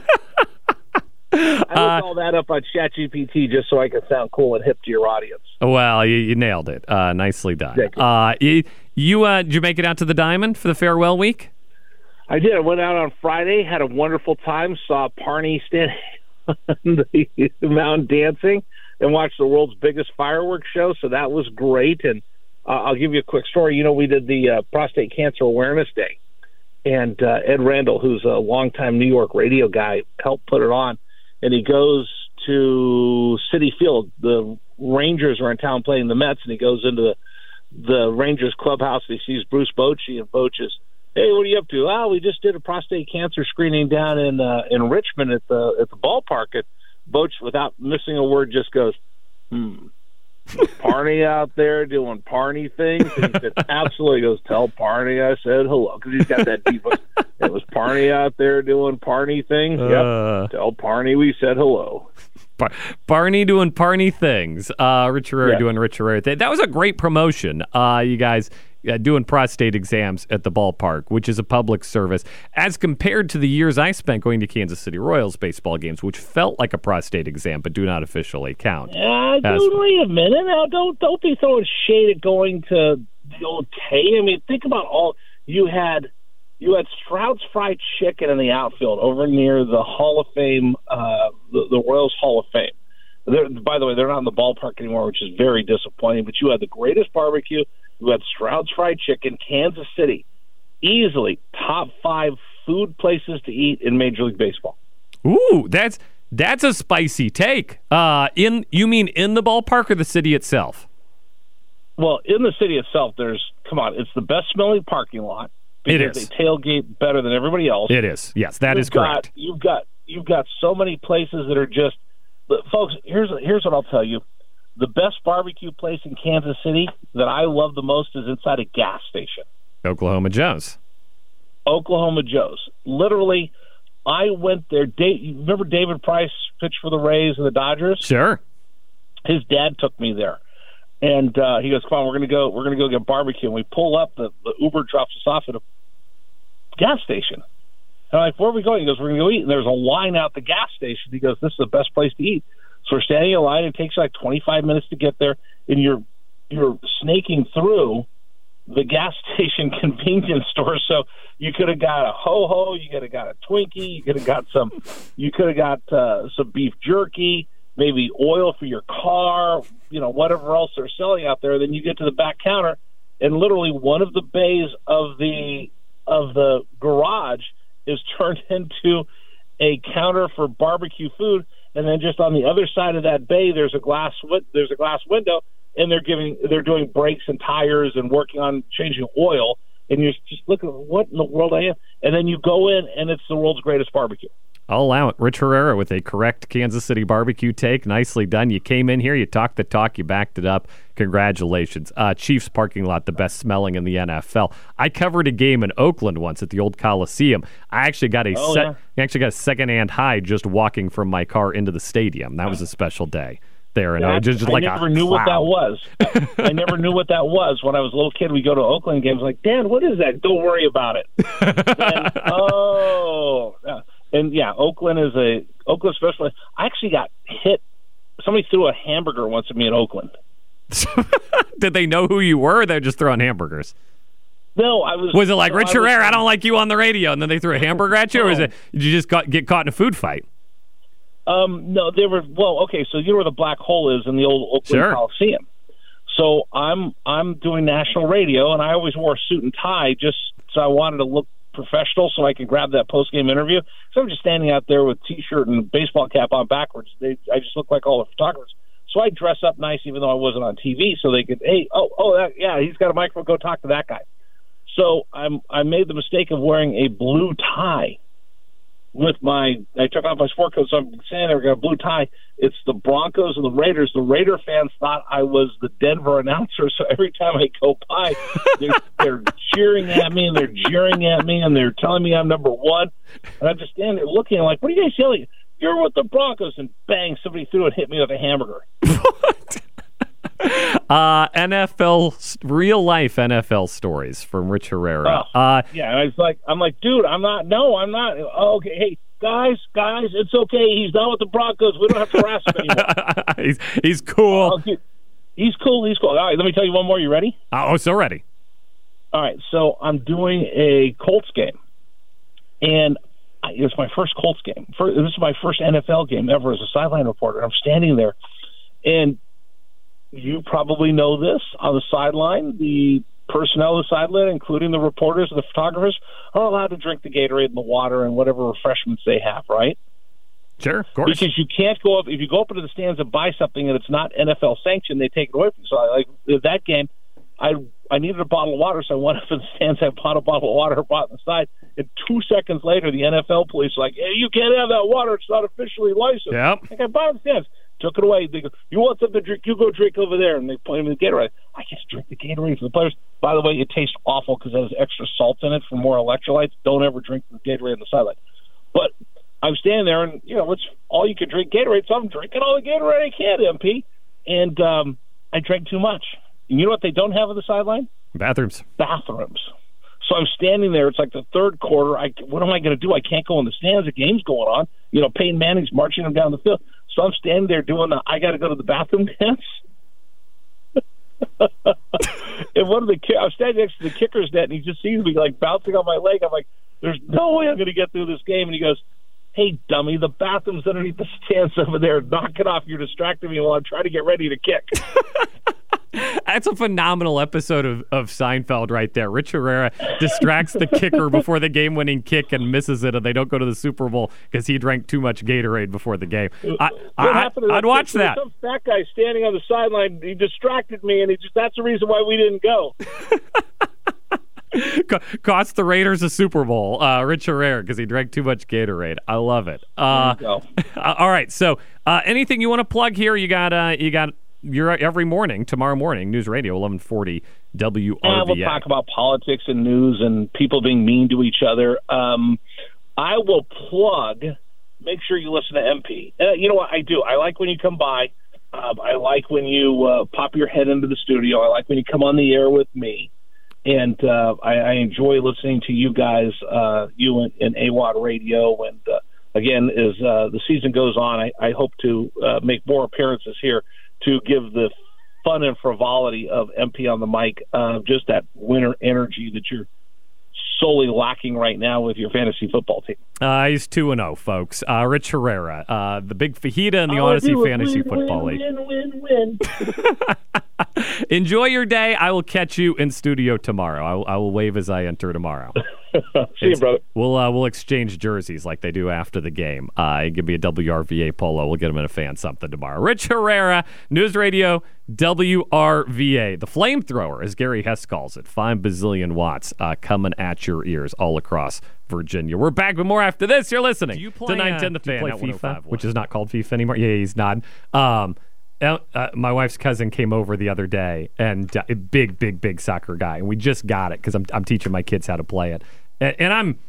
I looked uh, all that up on ChatGPT just so I could sound cool and hip to your audience. Well, you, you nailed it. Uh, nicely done. Uh, you, you uh, did you make it out to the Diamond for the farewell week? I did. I went out on Friday, had a wonderful time, saw Parney stand on the mountain dancing, and watched the world's biggest fireworks show. So that was great. And Uh, I'll give you a quick story. You know, we did the uh, Prostate Cancer Awareness Day, and uh, Ed Randall, who's a longtime New York radio guy, helped put it on, and he goes to Citi Field. The Rangers are in town playing the Mets, and he goes into the, the Rangers clubhouse, and he sees Bruce Bochy, and Boch is Hey, what are you up to? Oh, we just did a prostate cancer screening down in uh, in Richmond at the at the ballpark. And Boch, without missing a word, just goes, hmm. Parney out there doing Parney things. And he said, absolutely. He goes, tell Parney I said hello. Because he's got that deep voice. It was Parney out there doing Parney things. Uh, yep. Tell Parney we said hello. Bar- Barney doing Parney things. Uh, Rich Herrera Yeah. doing Rich Herrera things. That was a great promotion. Uh, you guys uh, doing prostate exams at the ballpark, which is a public service, as compared to the years I spent going to Kansas City Royals baseball games, which felt like a prostate exam, but do not officially count. Uh, As- dude, wait a minute now. Don't don't be throwing shade at going to the old Tay. I mean, think about all you had. You had Stroud's Fried Chicken in the outfield over near the Hall of Fame, uh, the, the Royals Hall of Fame. They're, by the way, they're not in the ballpark anymore, which is very disappointing. But you had the greatest barbecue. You had Stroud's Fried Chicken, Kansas City, easily top five food places to eat in Major League Baseball. Ooh, that's that's a spicy take. Uh, in you mean in the ballpark or the city itself? Well, in the city itself, there's come on, it's the best smelling parking lot. It Because is. they tailgate better than everybody else. It is. Yes, that You've is correct. Got, you've got you've got so many places that are just, but folks. Here's here's what I'll tell you: the best barbecue place in Kansas City that I love the most is inside a gas station. Oklahoma Joe's. Oklahoma Joe's. Literally, I went there. Dave, you remember David Price pitched for the Rays and the Dodgers? Sure. His dad took me there. And uh, he goes, "Come on, we're gonna go. We're gonna go get barbecue." And we pull up. The, the Uber drops us off at a gas station. And I'm like, "Where are we going?" He goes, "We're gonna go eat." And there's a line out the gas station. He goes, "This is the best place to eat." So we're standing in line. It takes like twenty-five minutes to get there, and you're you're snaking through the gas station convenience store. So you could have got a ho ho. You could have got a Twinkie. You could have got some. You could have got uh, some beef jerky. Maybe oil for your car, you know, whatever else they're selling out there. Then you get to the back counter, and literally one of the bays of the of the garage is turned into a counter for barbecue food. And then just on the other side of that bay, there's a glass wi- there's a glass window, and they're giving they're doing brakes and tires and working on changing oil. And you're just looking, what in the world I am? And then you go in, and it's the world's greatest barbecue. I'll allow it. Rich Herrera with a correct Kansas City barbecue take. Nicely done. You came in here, you talked the talk, you backed it up. Congratulations. Uh, Chiefs parking lot, the best smelling in the N F L. I covered a game in Oakland once at the old Coliseum. I actually got a Oh, set, yeah. I actually got a secondhand high just walking from my car into the stadium. That was a special day there, and Yeah, I just, just I like never a knew what that cloud. was. I never knew what that was. When I was a little kid, we go to Oakland games. Like, Dan, what is that? Don't worry about it. and, oh, yeah. and yeah, Oakland is a Oakland special. I actually got hit. Somebody threw a hamburger once at me in Oakland. Did they know who you were? Or they were just throwing hamburgers. No, I was. Was it like no, Rich I was- Herrera? I don't like you on the radio, and then they threw a hamburger at you, or was it did you just got, get caught in a food fight? Um, no, they were. Well, okay, so you know where the black hole is in the old Oakland Sure. Coliseum. So I'm I'm doing national radio, and I always wore a suit and tie just so I wanted to look professional, so I could grab that post game interview. So I'm just standing out there with t-shirt and baseball cap on backwards. They, I just look like all the photographers. So I dress up nice, even though I wasn't on T V, so they could, hey, oh, oh, that, yeah, he's got a microphone. Go talk to that guy. So I'm I made the mistake of wearing a blue tie. With my, I took off my sport coat, so I'm standing there, got a blue tie. It's the Broncos and the Raiders. The Raider fans thought I was the Denver announcer, so every time I go by, they're, they're cheering at me and they're jeering at me and they're telling me I'm number one. And I'm just standing there looking like, what are you guys yelling? You're with the Broncos, and bang, somebody threw and hit me with a hamburger. Uh, N F L, real life N F L stories from Rich Herrera. Oh, uh, yeah, and I was like, I'm like, dude, I'm not. No, I'm not. Oh, okay, hey, guys, guys, it's okay. He's not with the Broncos. We don't have to harass him anymore. he's he's cool. Oh, dude, he's cool. He's cool. All right, let me tell you one more. You ready? Oh, so ready. All right, so I'm doing a Colts game, and I, it's my first Colts game. For, this is my first N F L game ever as a sideline reporter. I'm standing there, and you probably know this, on the sideline, the personnel on the sideline, including the reporters and the photographers, are allowed to drink the Gatorade and the water and whatever refreshments they have, right? Sure, of course. Because you can't go up, if you go up into the stands and buy something and it's not N F L sanctioned, they take it away from you. So, I, like, with that game, I I needed a bottle of water, so I went up in the stands. I bought a bottle of water, brought it inside. And two seconds later, the N F L police were like, hey, you can't have that water. It's not officially licensed. Yep. Like, I bought it in the stands. Took it away. They go, you want something to drink? You go drink over there. And they point me the Gatorade. I just drink the Gatorade for the players. By the way, it tastes awful because it has extra salt in it for more electrolytes. Don't ever drink the Gatorade on the sideline. But I'm standing there, and, you know, it's all you can drink Gatorade, so I'm drinking all the Gatorade I can, M P. And um, I drank too much. And you know what they don't have on the sideline? Bathrooms. Bathrooms. So I'm standing there. It's like the third quarter. I, what am I going to do? I can't go in the stands. The game's going on. You know, Peyton Manning's marching them down the field. So I'm standing there doing the I got to go to the bathroom dance. And one of the I was standing next to the kicker's net, and he just sees me like bouncing on my leg. I'm like, there's no way I'm going to get through this game. And he goes, hey, dummy, the bathroom's underneath the stands over there. Knock it off. You're distracting me while I'm trying to get ready to kick. That's a phenomenal episode of, of Seinfeld right there. Rich Herrera distracts the kicker before the game-winning kick and misses it, and they don't go to the Super Bowl because he drank too much Gatorade before the game. I, I, I'd watch that. Some fat guy standing on the sideline, he distracted me, and he just that's the reason why we didn't go. Cost the Raiders a Super Bowl, uh, Rich Herrera, because he drank too much Gatorade. I love it. Uh, there you go. All right, so uh, anything you want to plug here? You got, uh, you got. You're every morning, tomorrow morning, News Radio, eleven forty W R V A. Uh, we'll talk about politics and news and people being mean to each other. Um, I will plug, make sure you listen to M P. Uh, you know what? I do. I like when you come by. Um, I like when you uh, pop your head into the studio. I like when you come on the air with me. And uh, I, I enjoy listening to you guys, uh, you and, and A W O D Radio. And, uh, again, as uh, the season goes on, I, I hope to uh, make more appearances here to give the fun and frivolity of M P on the mic, uh, just that winter energy that you're solely lacking right now with your fantasy football team. Uh, he's two and oh, folks. Uh, Rich Herrera, uh, the big fajita in the All Odyssey I do is Fantasy win, Football win, League. Win, win, win. Enjoy your day. I will catch you in studio tomorrow. I will, I will wave as I enter tomorrow. See you, brother. We'll uh, we'll exchange jerseys like they do after the game. Uh, give me a W R V A polo. We'll get him in a fan something tomorrow. Rich Herrera, News Radio W R V A. The flamethrower, as Gary Hess calls it. Five bazillion watts uh, coming at your ears all across Virginia. We're back with more after this. You're listening Do you play, to nine ten uh, The do you Fan play at FIFA? FIFA, which is not called FIFA anymore. Yeah, he's not. Um, uh, uh, my wife's cousin came over the other day, and uh, a big, big, big soccer guy, and we just got it because I'm, I'm teaching my kids how to play it. And, and I'm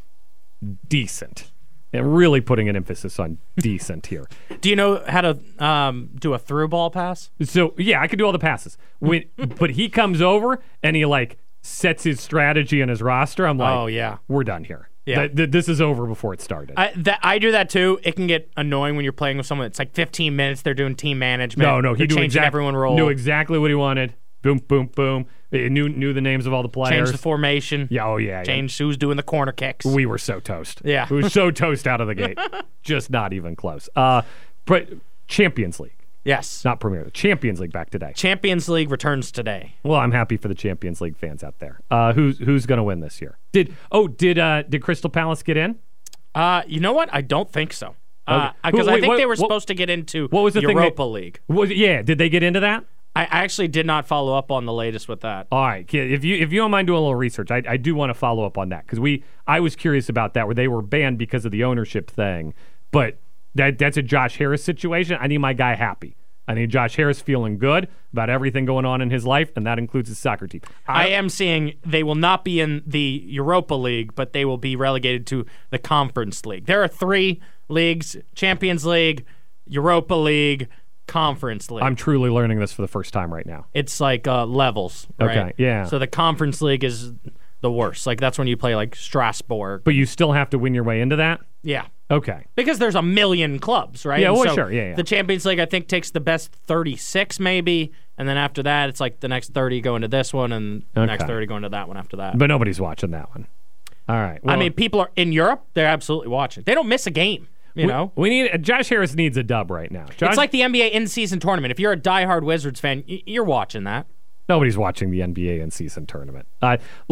decent. And really putting an emphasis on decent here. Do you know how to um, do a through ball pass? So, yeah, I can do all the passes. When, but he comes over and he, like, sets his strategy and his roster. I'm like, Oh, yeah. we're done here. Yeah. Th- th- this is over before it started. I, that, I do that too. It can get annoying when you're playing with someone. It's like fifteen minutes. They're doing team management. no, no, he They're knew, changing exact, everyone role. knew exactly what he wanted. Boom, boom, boom. He knew knew the names of all the players. Change the formation. Yeah, oh, yeah. Change who's doing the corner kicks. Yeah. We were so toast. Yeah. We were so toast out of the gate. Just not even close. Uh, but Champions League. Yes. Not Premier League. Champions League back today. Champions League returns today. Well, I'm happy for the Champions League fans out there. Uh, who's who's going to win this year? Did oh did uh, did Crystal Palace get in? Uh, you know what? I don't think so. Because Okay. Who- I wait, think what- they were what- supposed to get into What was the thing Europa that- League. Was it- yeah, did they get into that? I actually did not follow up on the latest with that. All right, kid, if you if you don't mind doing a little research, I, I do want to follow up on that because we I was curious about that where they were banned because of the ownership thing, but that that's a Josh Harris situation. I need my guy happy. I need Josh Harris feeling good about everything going on in his life, and that includes his soccer team. I am seeing they will not be in the Europa League, but they will be relegated to the Conference League. There are three leagues: Champions League, Europa League, Conference League. I'm truly learning this for the first time right now. It's like uh, levels, right? Okay, yeah. So the Conference League is the worst. Like that's when you play like Strasbourg. But you still have to win your way into that? Yeah. Okay. Because there's a million clubs, right? Yeah, And well, so sure, yeah, yeah. The Champions League, I think, takes the best thirty-six maybe, and then after that, it's like the next thirty go into this one, and the next Okay. thirty go into that one after that. But nobody's watching that one. All right. I well, mean, people are in Europe, they're absolutely watching. They don't miss a game, you we, know? we need Josh Harris needs a dub right now. Josh, It's like the N B A in-season tournament. If you're a diehard Wizards fan, y- you're watching that. nobody's watching the N B A in season tournament. Uh, look,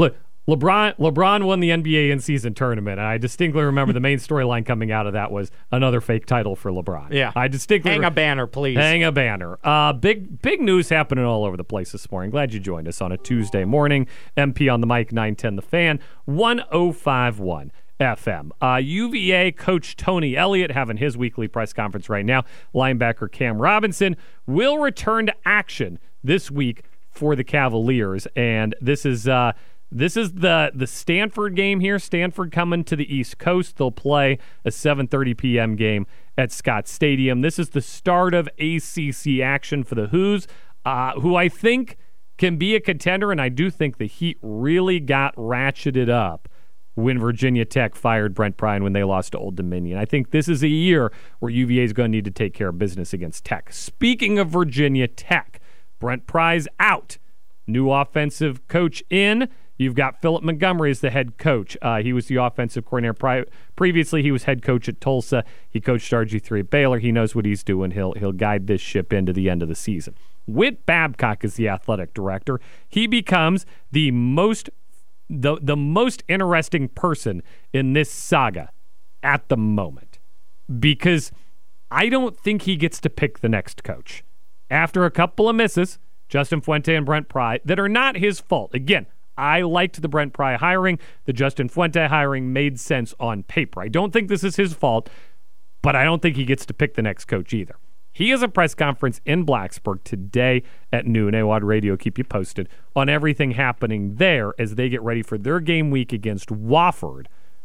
LeBron LeBron won the N B A in-season tournament, and I distinctly remember the main storyline coming out of that was another fake title for LeBron. Yeah. I distinctly Hang re- a banner, please. Hang a banner. Uh, big big news happening all over the place this morning. Glad you joined us on a Tuesday morning. M P on the mic, nine ten The Fan, one oh five point one F M. Uh, U V A coach Tony Elliott having his weekly press conference right now. Linebacker Cam Robinson will return to action this week for the Cavaliers, and this is uh, this is the the Stanford game here. Stanford coming to the East Coast. They'll play a seven thirty p.m. game at Scott Stadium. This is the start of A C C action for the Hoos, uh, who I think can be a contender, and I do think the Heat really got ratcheted up when Virginia Tech fired Brent Pry when they lost to Old Dominion. I think this is a year where U V A is going to need to take care of business against Tech. Speaking of Virginia Tech, Brent Pry's out. New offensive coach in. You've got Philip Montgomery as the head coach. Uh, he was the offensive coordinator. Pri- previously, he was head coach at Tulsa. He coached R G three at Baylor. He knows what he's doing. He'll he'll guide this ship into the end of the season. Whit Babcock is the athletic director. He becomes the most the the most interesting person in this saga at the moment, because I don't think he gets to pick the next coach. After a couple of misses, Justin Fuente and Brent Pry, that are not his fault. Again, I liked the Brent Pry hiring. The Justin Fuente hiring made sense on paper. I don't think this is his fault, but I don't think he gets to pick the next coach either. He has a press conference in Blacksburg today at noon. A W O D Radio keep you posted on everything happening there as they get ready for their game week against Wofford.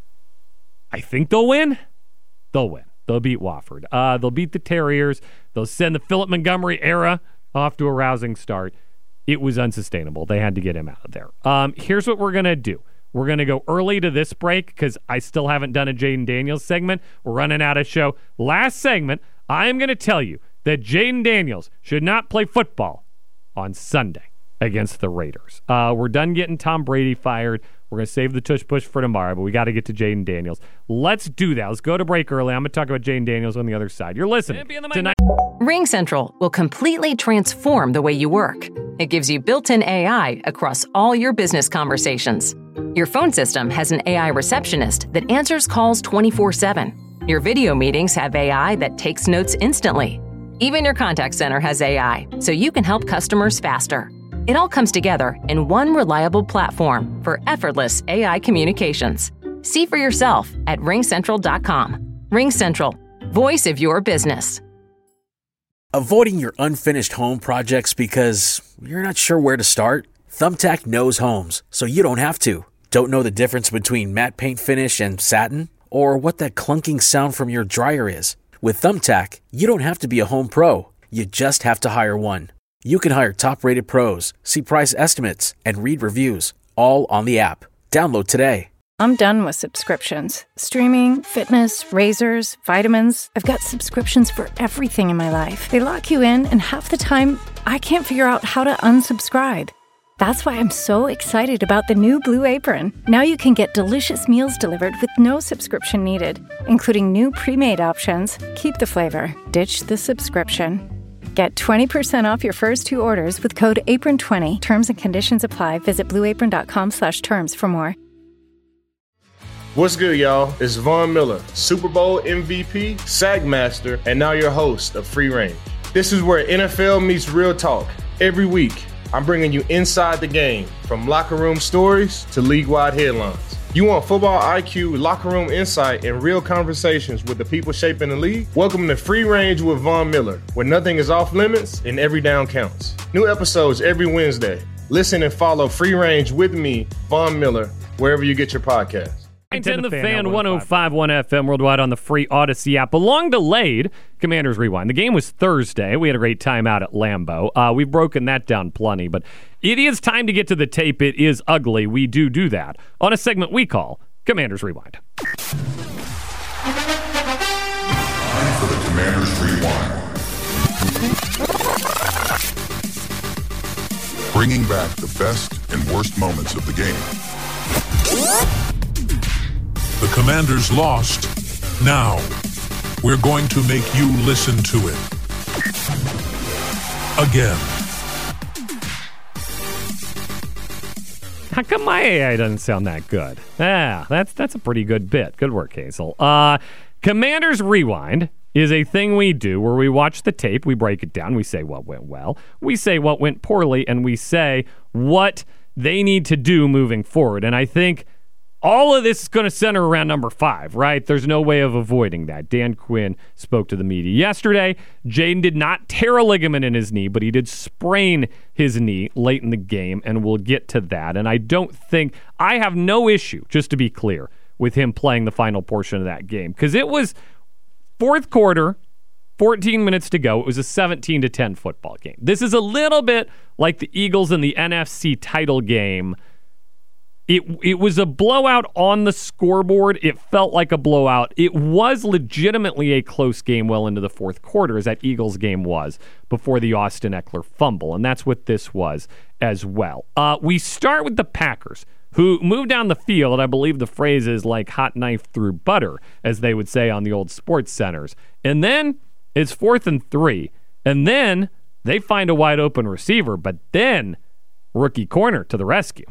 I think they'll win. They'll win. They'll beat Wofford. Uh, they'll beat the Terriers. They'll send the Philip Montgomery era off to a rousing start. It was unsustainable. They had to get him out of there. Um, here's what we're going to do. We're going to go early to this break because I still haven't done a Jaden Daniels segment. We're running out of show. Last segment, I am going to tell you that Jaden Daniels should not play football on Sunday against the Raiders. Uh, we're done getting Tom Brady fired. We're going to save the tush push for tomorrow, but we got to get to Jaden Daniels. Let's do that. Let's go to break early. I'm going to talk about Jaden Daniels on the other side. You're listening tonight. Ring Central will completely transform the way you work. It gives you built-in A I across all your business conversations. Your phone system has an A I receptionist that answers calls twenty-four seven. Your video meetings have A I that takes notes instantly. Even your contact center has A I, so you can help customers faster. It all comes together in one reliable platform for effortless A I communications. See for yourself at ring central dot com. Ring Central, voice of your business. Avoiding your unfinished home projects because you're not sure where to start? Thumbtack knows homes, so you don't have to. Don't know the difference between matte paint finish and satin? Or what that clunking sound from your dryer is? With Thumbtack, you don't have to be a home pro. You just have to hire one. You can hire top-rated pros, see price estimates, and read reviews, all on the app. Download today. I'm done with subscriptions. Streaming, fitness, razors, vitamins. I've got subscriptions for everything in my life. They lock you in, and half the time, I can't figure out how to unsubscribe. That's why I'm so excited about the new Blue Apron. Now you can get delicious meals delivered with no subscription needed, including new pre-made options. Keep the flavor, ditch the subscription. Get twenty percent off your first two orders with code apron twenty. Terms and conditions apply. Visit blueapron.com slash terms for more. What's good, y'all? It's Von Miller, Super Bowl M V P, SAG Master, and now your host of Free Range. This is where N F L meets real talk. Every week, I'm bringing you inside the game, from locker room stories to league-wide headlines. You want football I Q, locker room insight, and real conversations with the people shaping the league? Welcome to Free Range with Von Miller, where nothing is off limits and every down counts. New episodes every Wednesday. Listen and follow Free Range with me, Von Miller, wherever you get your podcasts. nine ten The Fan, one oh five point one F M worldwide on the free Odyssey app. A long delayed Commanders Rewind. The game was Thursday. We had a great time out at Lambeau. Uh, we've broken that down plenty, but it is time to get to the tape. It is ugly. We do do that on a segment we call Commanders Rewind. Time for the Commanders Rewind. Bringing back the best and worst moments of the game. The Commanders lost. Now, we're going to make you listen to it. Again. How come my A I doesn't sound that good? Yeah, that's that's a pretty good bit. Good work, Hazel. Uh, Commanders Rewind is a thing we do where we watch the tape, we break it down, we say what went well, we say what went poorly, and we say what they need to do moving forward. And I think all of this is going to center around number five, right? There's no way of avoiding that. Dan Quinn spoke to the media yesterday. Jaden did not tear a ligament in his knee, but he did sprain his knee late in the game, and we'll get to that. And I don't think, I have no issue, just to be clear, with him playing the final portion of that game, because it was fourth quarter, fourteen minutes to go. It was a seventeen to ten football game. This is a little bit like the Eagles in the N F C title game. It it was a blowout on the scoreboard. It felt like a blowout. It was legitimately a close game well into the fourth quarter, as that Eagles game was before the Austin Eckler fumble, and that's what this was as well. Uh, we start with the Packers, who moved down the field. I believe the phrase is like hot knife through butter, as they would say on the old sports centers. And then it's fourth and three, and then they find a wide open receiver, but then rookie corner to the rescue.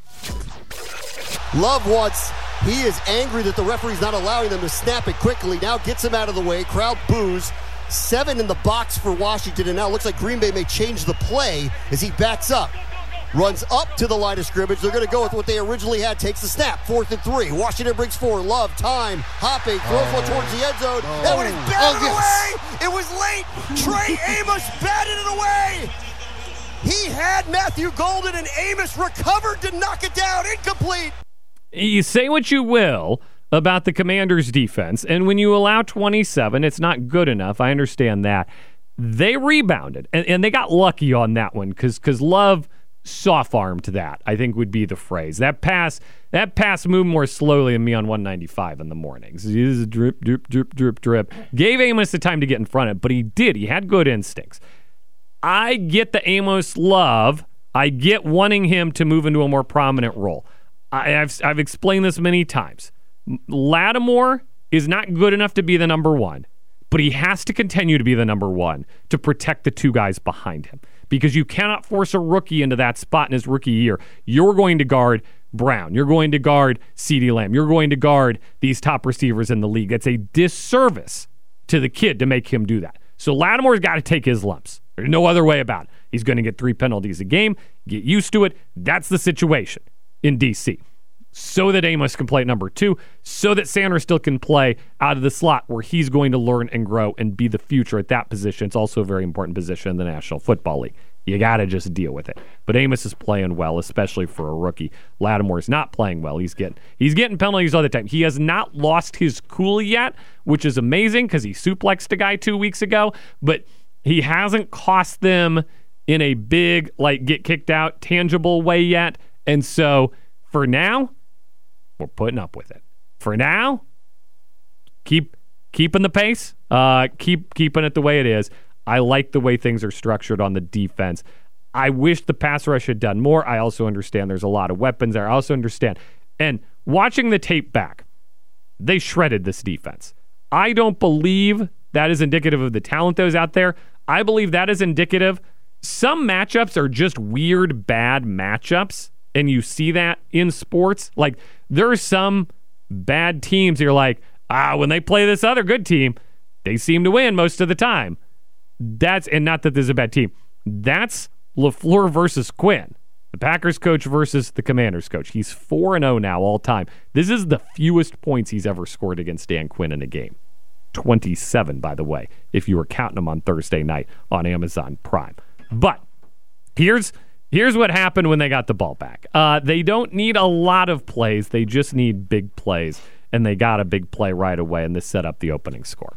Love wants, he is angry that the referee's not allowing them to snap it quickly. Now gets him out of the way. Crowd boos. Seven in the box for Washington, and now it looks like Green Bay may change the play as he backs up. Runs up to the line of scrimmage. They're going to go with what they originally had. Takes the snap. Fourth and three. Washington brings four. Love, time, hopping, throws oh. one towards the end zone. Oh. That one is batted oh, yes. away. It was late. Trey Amos batted it away. He had Matthew Golden, and Amos recovered to knock it down. Incomplete. You say what you will about the Commanders' defense, and when you allow twenty-seven, it's not good enough. I understand that. They rebounded, and, and they got lucky on that one because because Love soft-armed that, I think would be the phrase. That pass that pass moved more slowly than me on one ninety-five in the mornings. It is a drip, drip, drip, drip, drip. Gave Amos the time to get in front of it, but he did. He had good instincts. I get the Amos love. I get wanting him to move into a more prominent role. I, I've I've explained this many times. Lattimore is not good enough to be the number one, but he has to continue to be the number one to protect the two guys behind him, because you cannot force a rookie into that spot in his rookie year. You're going to guard Brown. You're going to guard CeeDee Lamb. You're going to guard these top receivers in the league. It's a disservice to the kid to make him do that. So Lattimore's got to take his lumps. There's no other way about it. He's going to get three penalties a game. Get used to it. That's the situation in D C, so that Amos can play number two, so that Sanders still can play out of the slot where he's going to learn and grow and be the future at that position. It's also a very important position in the National Football League. You got to just deal with it. But Amos is playing well, especially for a rookie. Lattimore's not playing well. He's getting he's getting penalties all the time. He has not lost his cool yet, which is amazing because he suplexed a guy two weeks ago, but he hasn't cost them in a big, like, get kicked out, tangible way yet. And so, for now, we're putting up with it. For now, keep keeping the pace. Uh, keep keeping it the way it is. I like the way things are structured on the defense. I wish the pass rush had done more. I also understand there's a lot of weapons there. I also understand. And watching the tape back, they shredded this defense. I don't believe that is indicative of the talent that was out there. I believe that is indicative. Some matchups are just weird, bad matchups. And you see that in sports. Like, there are some bad teams you're like, ah, when they play this other good team, they seem to win most of the time. That's, and not that this is a bad team. That's LaFleur versus Quinn. The Packers coach versus the Commanders coach. He's four and oh now all time. This is the fewest points he's ever scored against Dan Quinn in a game. twenty-seven, by the way, if you were counting them on Thursday night on Amazon Prime. But here's... Here's what happened when they got the ball back. Uh, they don't need a lot of plays. They just need big plays, and they got a big play right away, and this set up the opening score.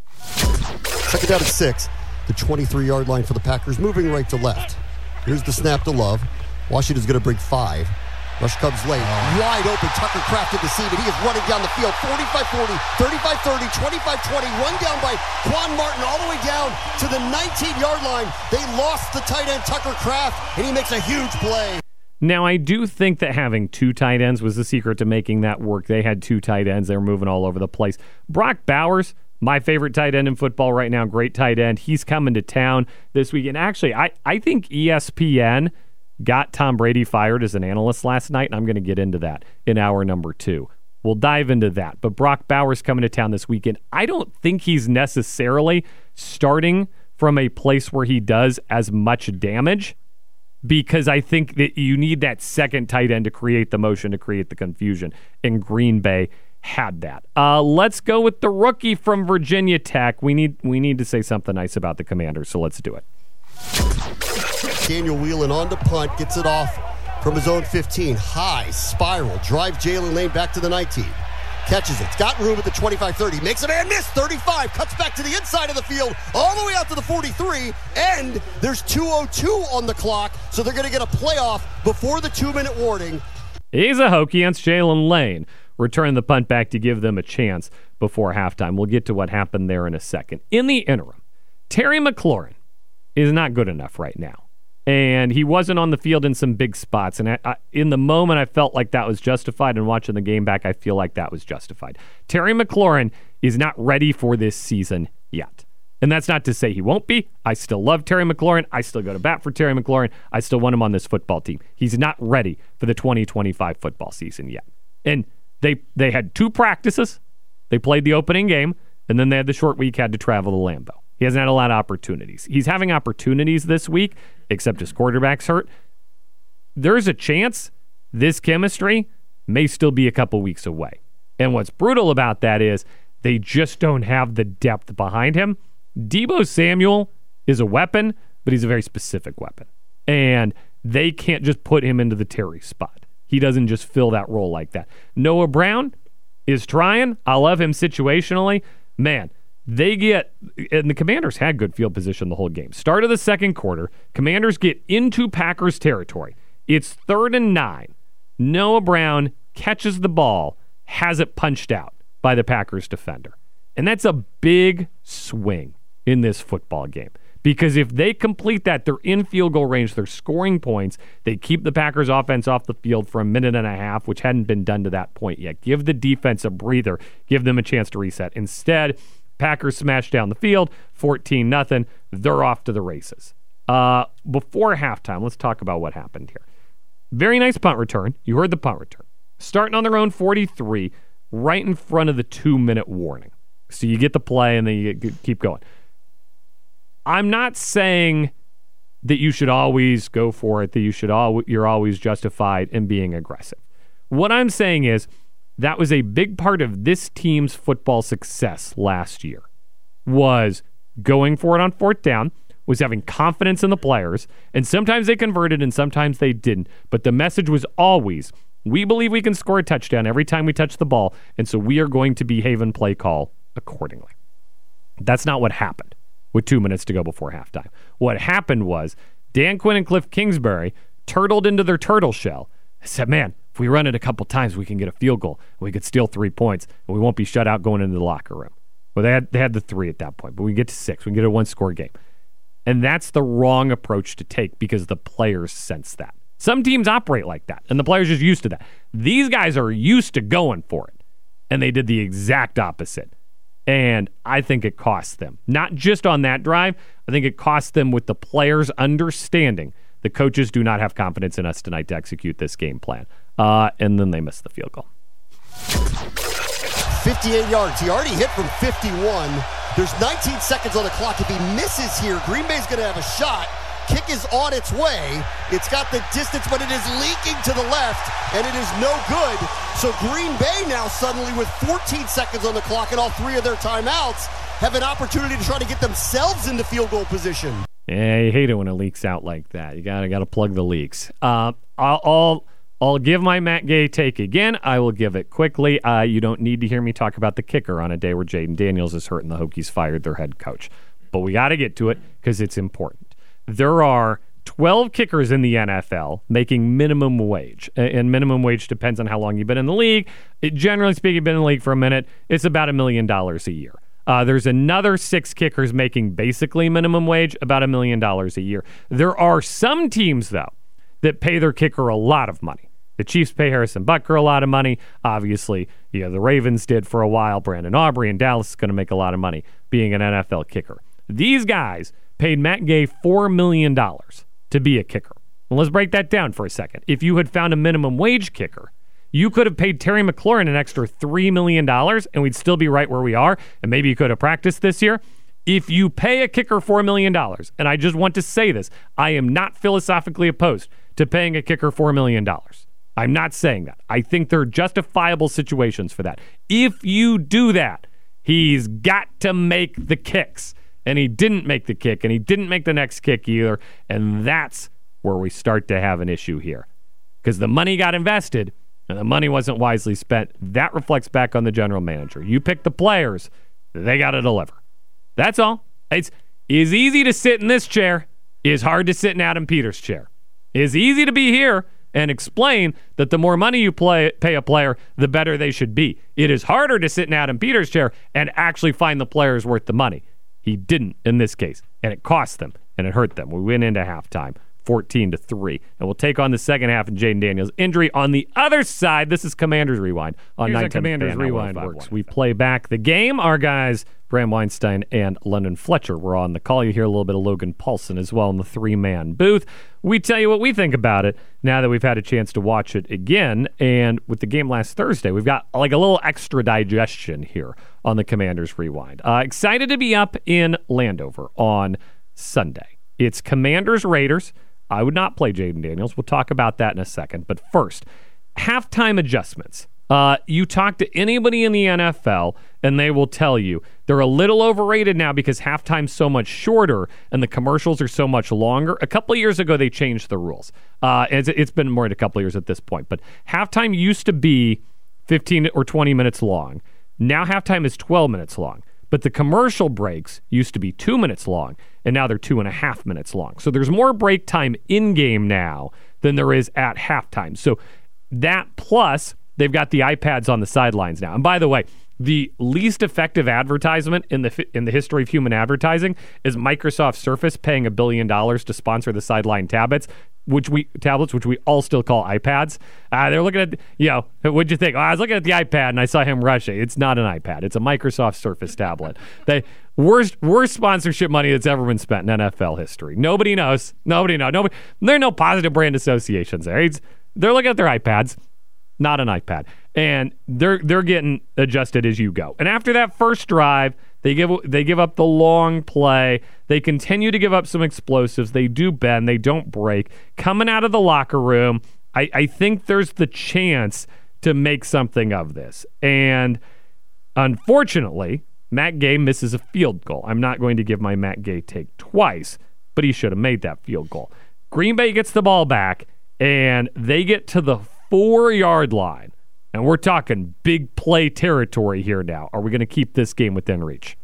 Second down at six. The twenty-three-yard line for the Packers, moving right to left. Here's the snap to Love. Washington's going to bring five. Rush comes late. Oh. Wide open. Tucker Kraft to the seam, and he is running down the field. forty-five forty, thirty-five thirty, twenty-five twenty. Run down by Quan Martin all the way down to the nineteen-yard line. They lost the tight end, Tucker Kraft, and he makes a huge play. Now, I do think that having two tight ends was the secret to making that work. They had two tight ends. They were moving all over the place. Brock Bowers, my favorite tight end in football right now, great tight end. He's coming to town this weekend. Actually, I, I think E S P N got Tom Brady fired as an analyst last night, and I'm going to get into that in hour number two. We'll dive into that. But Brock Bowers coming to town this weekend. I don't think he's necessarily starting from a place where he does as much damage, because I think that you need that second tight end to create the motion, to create the confusion. And Green Bay had that. Uh, let's go with the rookie from Virginia Tech. We need we need to say something nice about the Commanders, so let's do it. Daniel Whelan on to punt, gets it off from his own fifteen. High spiral, drive Jalen Lane back to the nineteen. Catches it, got room at the twenty-five thirty, makes a man miss, thirty-five, cuts back to the inside of the field, all the way out to the forty-three, and there's two oh two on the clock, so they're going to get a playoff before the two-minute warning. He's a Hokie against Jalen Lane. Return the punt back to give them a chance before halftime. We'll get to what happened there in a second. In the interim, Terry McLaurin is not good enough right now. And he wasn't on the field in some big spots. And I, I, in the moment, I felt like that was justified. And watching the game back, I feel like that was justified. Terry McLaurin is not ready for this season yet. And that's not to say he won't be. I still love Terry McLaurin. I still go to bat for Terry McLaurin. I still want him on this football team. He's not ready for the twenty twenty-five football season yet. And they they had two practices. They played the opening game, and then they had the short week, had to travel to Lambeau. He hasn't had a lot of opportunities. He's having opportunities this week, except his quarterback's hurt. There's a chance this chemistry may still be a couple weeks away. And what's brutal about that is they just don't have the depth behind him. Deebo Samuel is a weapon, but he's a very specific weapon. And they can't just put him into the Terry spot. He doesn't just fill that role like that. Noah Brown is trying. I love him situationally. Man, they get, and the Commanders had good field position the whole game. Start of the second quarter, Commanders get into Packers territory. It's third and nine. Noah Brown catches the ball, has it punched out by the Packers defender. And that's a big swing in this football game. Because if they complete that, they're in field goal range, they're scoring points, they keep the Packers offense off the field for a minute and a half, which hadn't been done to that point yet. Give the defense a breather, give them a chance to reset. Instead, Packers smash down the field, fourteen nothing. They're off to the races. Uh, before halftime, let's talk about what happened here. Very nice punt return. You heard the punt return. Starting on their own forty-three, right in front of the two-minute warning. So you get the play and then you get, keep going. I'm not saying that you should always go for it, that you should al- you're always justified in being aggressive. What I'm saying is that was a big part of this team's football success last year, was going for it on fourth down, was having confidence in the players, and sometimes they converted and sometimes they didn't. But the message was always, we believe we can score a touchdown every time we touch the ball, and so we are going to behave and play call accordingly. That's not what happened with two minutes to go before halftime. What happened was Dan Quinn and Cliff Kingsbury turtled into their turtle shell and said, man, if we run it a couple times, we can get a field goal. We could steal three points, and we won't be shut out going into the locker room. Well, they had they had the three at that point, but we can get to six. We can get a one-score game. And that's the wrong approach to take because the players sense that. Some teams operate like that, and the players are just used to that. These guys are used to going for it, and they did the exact opposite. And I think it cost them. Not just on that drive. I think it cost them with the players understanding the coaches do not have confidence in us tonight to execute this game plan. Uh, and then they missed the field goal. fifty-eight yards. He already hit from fifty-one. There's nineteen seconds on the clock. If he misses here, Green Bay's going to have a shot. Kick is on its way. It's got the distance, but it is leaking to the left, and it is no good. So Green Bay now suddenly with fourteen seconds on the clock and all three of their timeouts have an opportunity to try to get themselves into field goal position. Yeah, you hate it when it leaks out like that. You gotta gotta plug the leaks. Uh, I'll, I'll I'll give my Matt Gay take again. I will give it quickly. Uh, you don't need to hear me talk about the kicker on a day where Jaden Daniels is hurt and the Hokies fired their head coach. But we got to get to it because it's important. There are twelve kickers in the N F L making minimum wage. And minimum wage depends on how long you've been in the league. It, generally speaking, you've been in the league for a minute. It's about a million dollars a year. Uh, there's another six kickers making basically minimum wage, about a million dollars a year. There are some teams, though, that pay their kicker a lot of money. The Chiefs pay Harrison Butker a lot of money. Obviously, you know, the Ravens did for a while. Brandon Aubrey in Dallas is going to make a lot of money being an N F L kicker. These guys paid Matt Gay four million dollars to be a kicker. Well, let's break that down for a second. If you had found a minimum wage kicker, you could have paid Terry McLaurin an extra three million dollars, and we'd still be right where we are, and maybe you could have practiced this year. If you pay a kicker four million dollars, and I just want to say this, I am not philosophically opposed to paying a kicker four million dollars. I'm not saying that. I think there are justifiable situations for that. If you do that, he's got to make the kicks. And he didn't make the kick, and he didn't make the next kick either. And that's where we start to have an issue here. Because the money got invested, and the money wasn't wisely spent. That reflects back on the general manager. You pick the players, they got to deliver. That's all. It's is easy to sit in this chair, is hard to sit in Adam Peters' chair. It's easy to be here and explain that the more money you play, pay a player, the better they should be. It is harder to sit in Adam Peters' chair and actually find the players worth the money. He didn't in this case, and it cost them, and it hurt them. We went into halftime, fourteen to three, and we'll take on the second half of Jaden Daniels' injury. On the other side, this is Commander's Rewind on Here's nine how ten Commander's Rewind works. works. We play back the game. Our guys, Bram Weinstein and London Fletcher, were on the call. You hear a little bit of Logan Paulson as well in the three-man booth. We tell you what we think about it now that we've had a chance to watch it again. And with the game last Thursday, we've got like a little extra digestion here on the Commander's Rewind. Uh, excited to be up in Landover on Sunday. It's Commanders Raiders. I would not play Jaden Daniels. We'll talk about that in a second. But first, halftime adjustments. Uh, you talk to anybody in the N F L, and they will tell you they're a little overrated now because halftime's so much shorter and the commercials are so much longer. A couple of years ago, they changed the rules. Uh, it's, it's been more than a couple of years at this point. But halftime used to be fifteen or twenty minutes long. Now halftime is twelve minutes long. But the commercial breaks used to be two minutes long, and now they're two and a half minutes long. So there's more break time in-game now than there is at halftime. So that plus, they've got the iPads on the sidelines now. And by the way, the least effective advertisement in the in the history of human advertising is Microsoft Surface paying a billion dollars to sponsor the sideline tablets, which we tablets, which we all still call iPads. Uh, they're looking at, you know, what'd you think? Oh, I was looking at the iPad and I saw him rushing. It's not an iPad. It's a Microsoft Surface tablet. They worst worst sponsorship money that's ever been spent in N F L history. Nobody knows. Nobody knows. Nobody. There are no positive brand associations there. It's, they're looking at their iPads. Not an iPad. And they're they're getting adjusted as you go. And after that first drive, they give they give up the long play. They continue to give up some explosives. They do bend. They don't break. Coming out of the locker room, I, I think there's the chance to make something of this. And unfortunately, Matt Gay misses a field goal. I'm not going to give my Matt Gay take twice, but he should have made that field goal. Green Bay gets the ball back, and they get to the four-yard line. And we're talking big play territory here now. Are we going to keep this game within reach?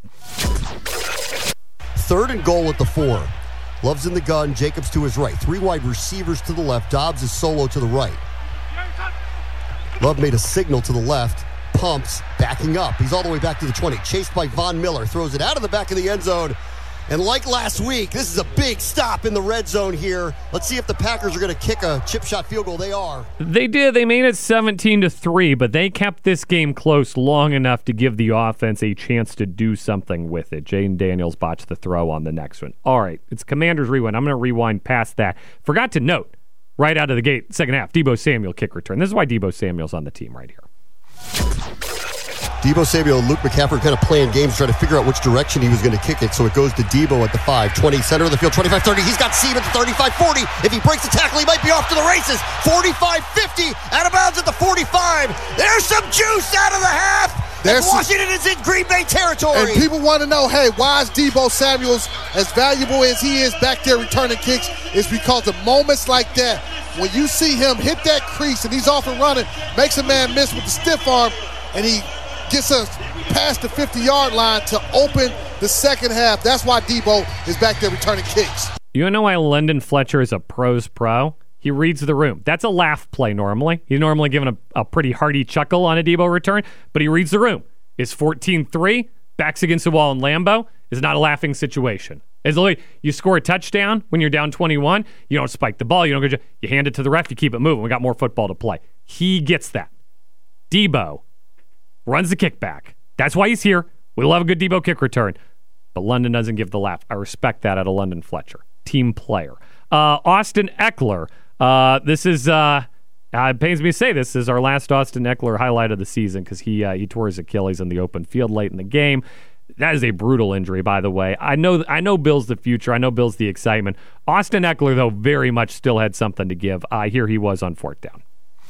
Third and goal at the four. Love's in the gun. Jacobs to his right. Three wide receivers to the left. Dobbs is solo to the right. Love made a signal to the left. Pumps, backing up. He's all the way back to the twenty. Chased by Von Miller. Throws it out of the back of the end zone. And like last week, this is a big stop in the red zone here. Let's see if the Packers are going to kick a chip shot field goal. They are. They did. They made it seventeen to three, but they kept this game close long enough to give the offense a chance to do something with it. Jaden Daniels botched the throw on the next one. All right, it's Commander's Rewind. I'm going to rewind past that. Forgot to note, right out of the gate, second half, Deebo Samuel kick return. This is why Deebo Samuel's on the team right here. Deebo Samuel and Luke McCaffrey kind of playing games, trying to figure out which direction he was going to kick it. So it goes to Deebo at the five, twenty, center of the field, twenty-five thirty. He's got Seam at the thirty-five forty. If he breaks the tackle, he might be off to the races. forty-five fifty, out of bounds at the forty-five. There's some juice out of the half. There's Washington some, is in Green Bay territory. And people want to know, hey, why is Deebo Samuels as valuable as he is back there returning kicks? It's because of moments like that. When you see him hit that crease and he's off and running, makes a man miss with the stiff arm, and he gets us past the fifty-yard line to open the second half. That's why Deebo is back there returning kicks. You know why London Fletcher is a pro's pro? He reads the room. That's a laugh play normally. He's normally given a, a pretty hearty chuckle on a Deebo return, but he reads the room. It's fourteen three, backs against the wall in Lambeau. It's not a laughing situation. It's like you score a touchdown when you're down twenty-one. You don't spike the ball. You don't go. You hand it to the ref. You keep it moving. We got more football to play. He gets that. Deebo runs the kickback. That's why he's here. We love a good Deebo kick return. But London doesn't give the laugh. I respect that out of London Fletcher. Team player. Uh, Austin Ekeler. Uh, this is, uh, uh, it pains me to say this, is our last Austin Ekeler highlight of the season because he uh, he tore his Achilles in the open field late in the game. That is a brutal injury, by the way. I know I know Bill's the future. I know Bill's the excitement. Austin Ekeler, though, very much still had something to give. Uh, here he was on fourth down.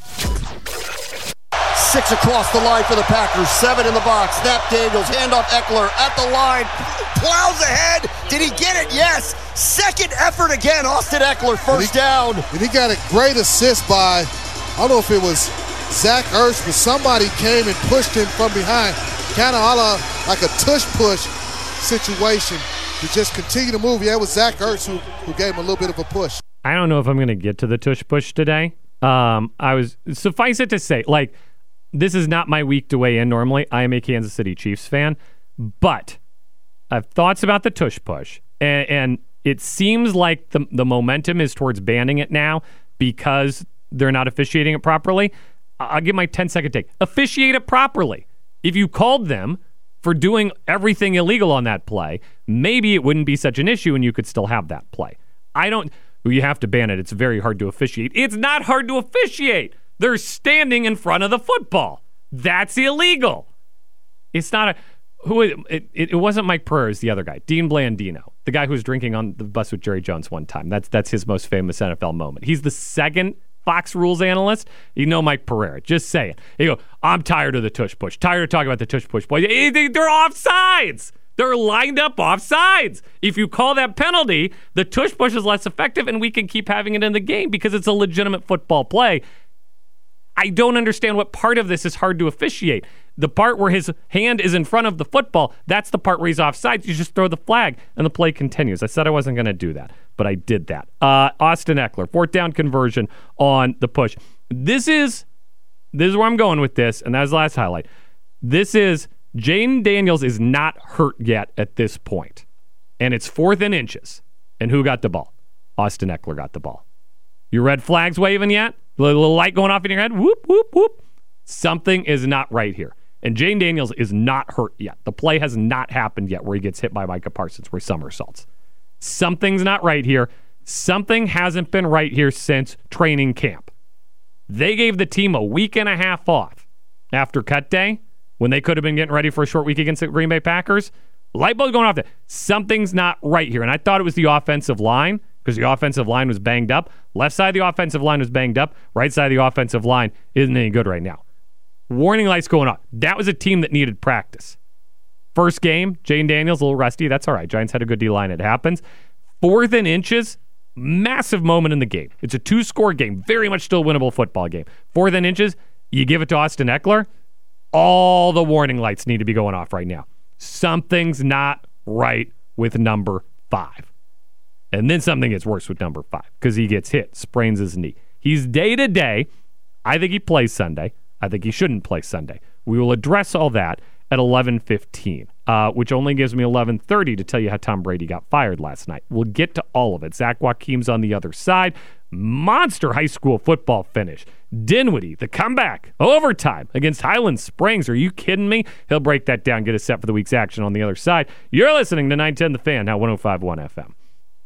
Six across the line for the Packers. Seven in the box. Snap Daniels. Handoff Ekeler at the line. Plows ahead. Did he get it? Yes. Second effort again. Austin Ekeler, first and he, down. And he got a great assist by, I don't know if it was Zach Ertz, but somebody came and pushed him from behind. Kind of like a tush push situation to just continue to move. Yeah, it was Zach Ertz who, who gave him a little bit of a push. I don't know if I'm going to get to the tush push today. Um, I was, suffice it to say, like, this is not my week to weigh in normally. I am a Kansas City Chiefs fan, but I have thoughts about the tush push, and, and it seems like the the momentum is towards banning it now because they're not officiating it properly. I'll give my ten second take. Officiate it properly. If you called them for doing everything illegal on that play, maybe it wouldn't be such an issue and you could still have that play. I don't, you have to ban it. It's very hard to officiate. It's not hard to officiate. They're standing in front of the football. That's illegal. It's not a, who, it, it, it wasn't Mike Pereira, the other guy, Dean Blandino, the guy who was drinking on the bus with Jerry Jones one time. That's, that's his most famous N F L moment. He's the second Fox Rules analyst. You know Mike Pereira. Just say it. You go, I'm tired of the tush push. Tired of talking about the tush push. Boy, they're offsides. They're lined up offsides. If you call that penalty, the tush push is less effective and we can keep having it in the game because it's a legitimate football play. I don't understand what part of this is hard to officiate. The part where his hand is in front of the football, that's the part where he's offside. You just throw the flag, and the play continues. I said I wasn't going to do that, but I did that. Uh, Austin Ekeler, fourth down conversion on the push. This is this is where I'm going with this, and that was the last highlight. This is, Jayden Daniels is not hurt yet at this point, and it's fourth and inches. And who got the ball? Austin Ekeler got the ball. Your red flags waving yet? A little light going off in your head? Whoop, whoop, whoop. Something is not right here. And Jayden Daniels is not hurt yet. The play has not happened yet where he gets hit by Micah Parsons, where he somersaults. Something's not right here. Something hasn't been right here since training camp. They gave the team a week and a half off after cut day when they could have been getting ready for a short week against the Green Bay Packers. Light bulb's going off there. Something's not right here. And I thought it was the offensive line because the offensive line was banged up. Left side of the offensive line was banged up. Right side of the offensive line isn't any good right now. Warning lights going off. That was a team that needed practice. First game, Jayden Daniels, a little rusty. That's all right. Giants had a good D-line. It happens. Fourth and inches, massive moment in the game. It's a two-score game. Very much still winnable football game. Fourth and inches, you give it to Austin Ekeler. All the warning lights need to be going off right now. Something's not right with number five. And then something gets worse with number five because he gets hit, sprains his knee. He's day-to-day. I think he plays Sunday. I think he shouldn't play Sunday. We will address all that at eleven fifteen, uh, which only gives me eleven thirty to tell you how Tom Brady got fired last night. We'll get to all of it. Zach Joachim's on the other side. Monster high school football finish. Dinwiddie, the comeback, overtime against Highland Springs. Are you kidding me? He'll break that down, get us set for the week's action on the other side. You're listening to nine ten The Fan, now one oh five point one F M.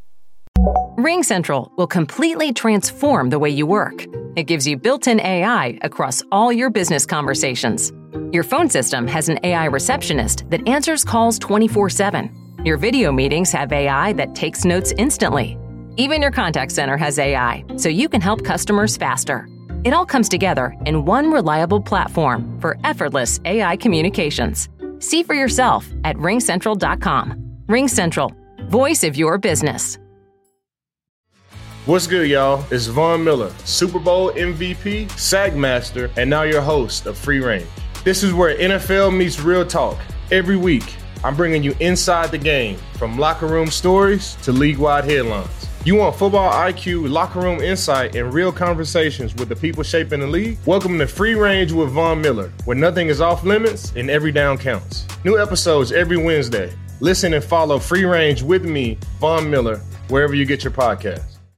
RingCentral will completely transform the way you work. It gives you built-in A I across all your business conversations. Your phone system has an A I receptionist that answers calls twenty-four seven. Your video meetings have A I that takes notes instantly. Even your contact center has A I, so you can help customers faster. It all comes together in one reliable platform for effortless A I communications. See for yourself at ring central dot com. RingCentral, voice of your business. What's good, y'all? It's Von Miller, Super Bowl M V P, SAG Master, and now your host of Free Range. This is where N F L meets real talk. Every week, I'm bringing you inside the game, from locker room stories to league-wide headlines. You want football I Q, locker room insight, and real conversations with the people shaping the league? Welcome to Free Range with Von Miller, where nothing is off limits and every down counts. New episodes every Wednesday. Listen and follow Free Range with me, Von Miller, wherever you get your podcasts.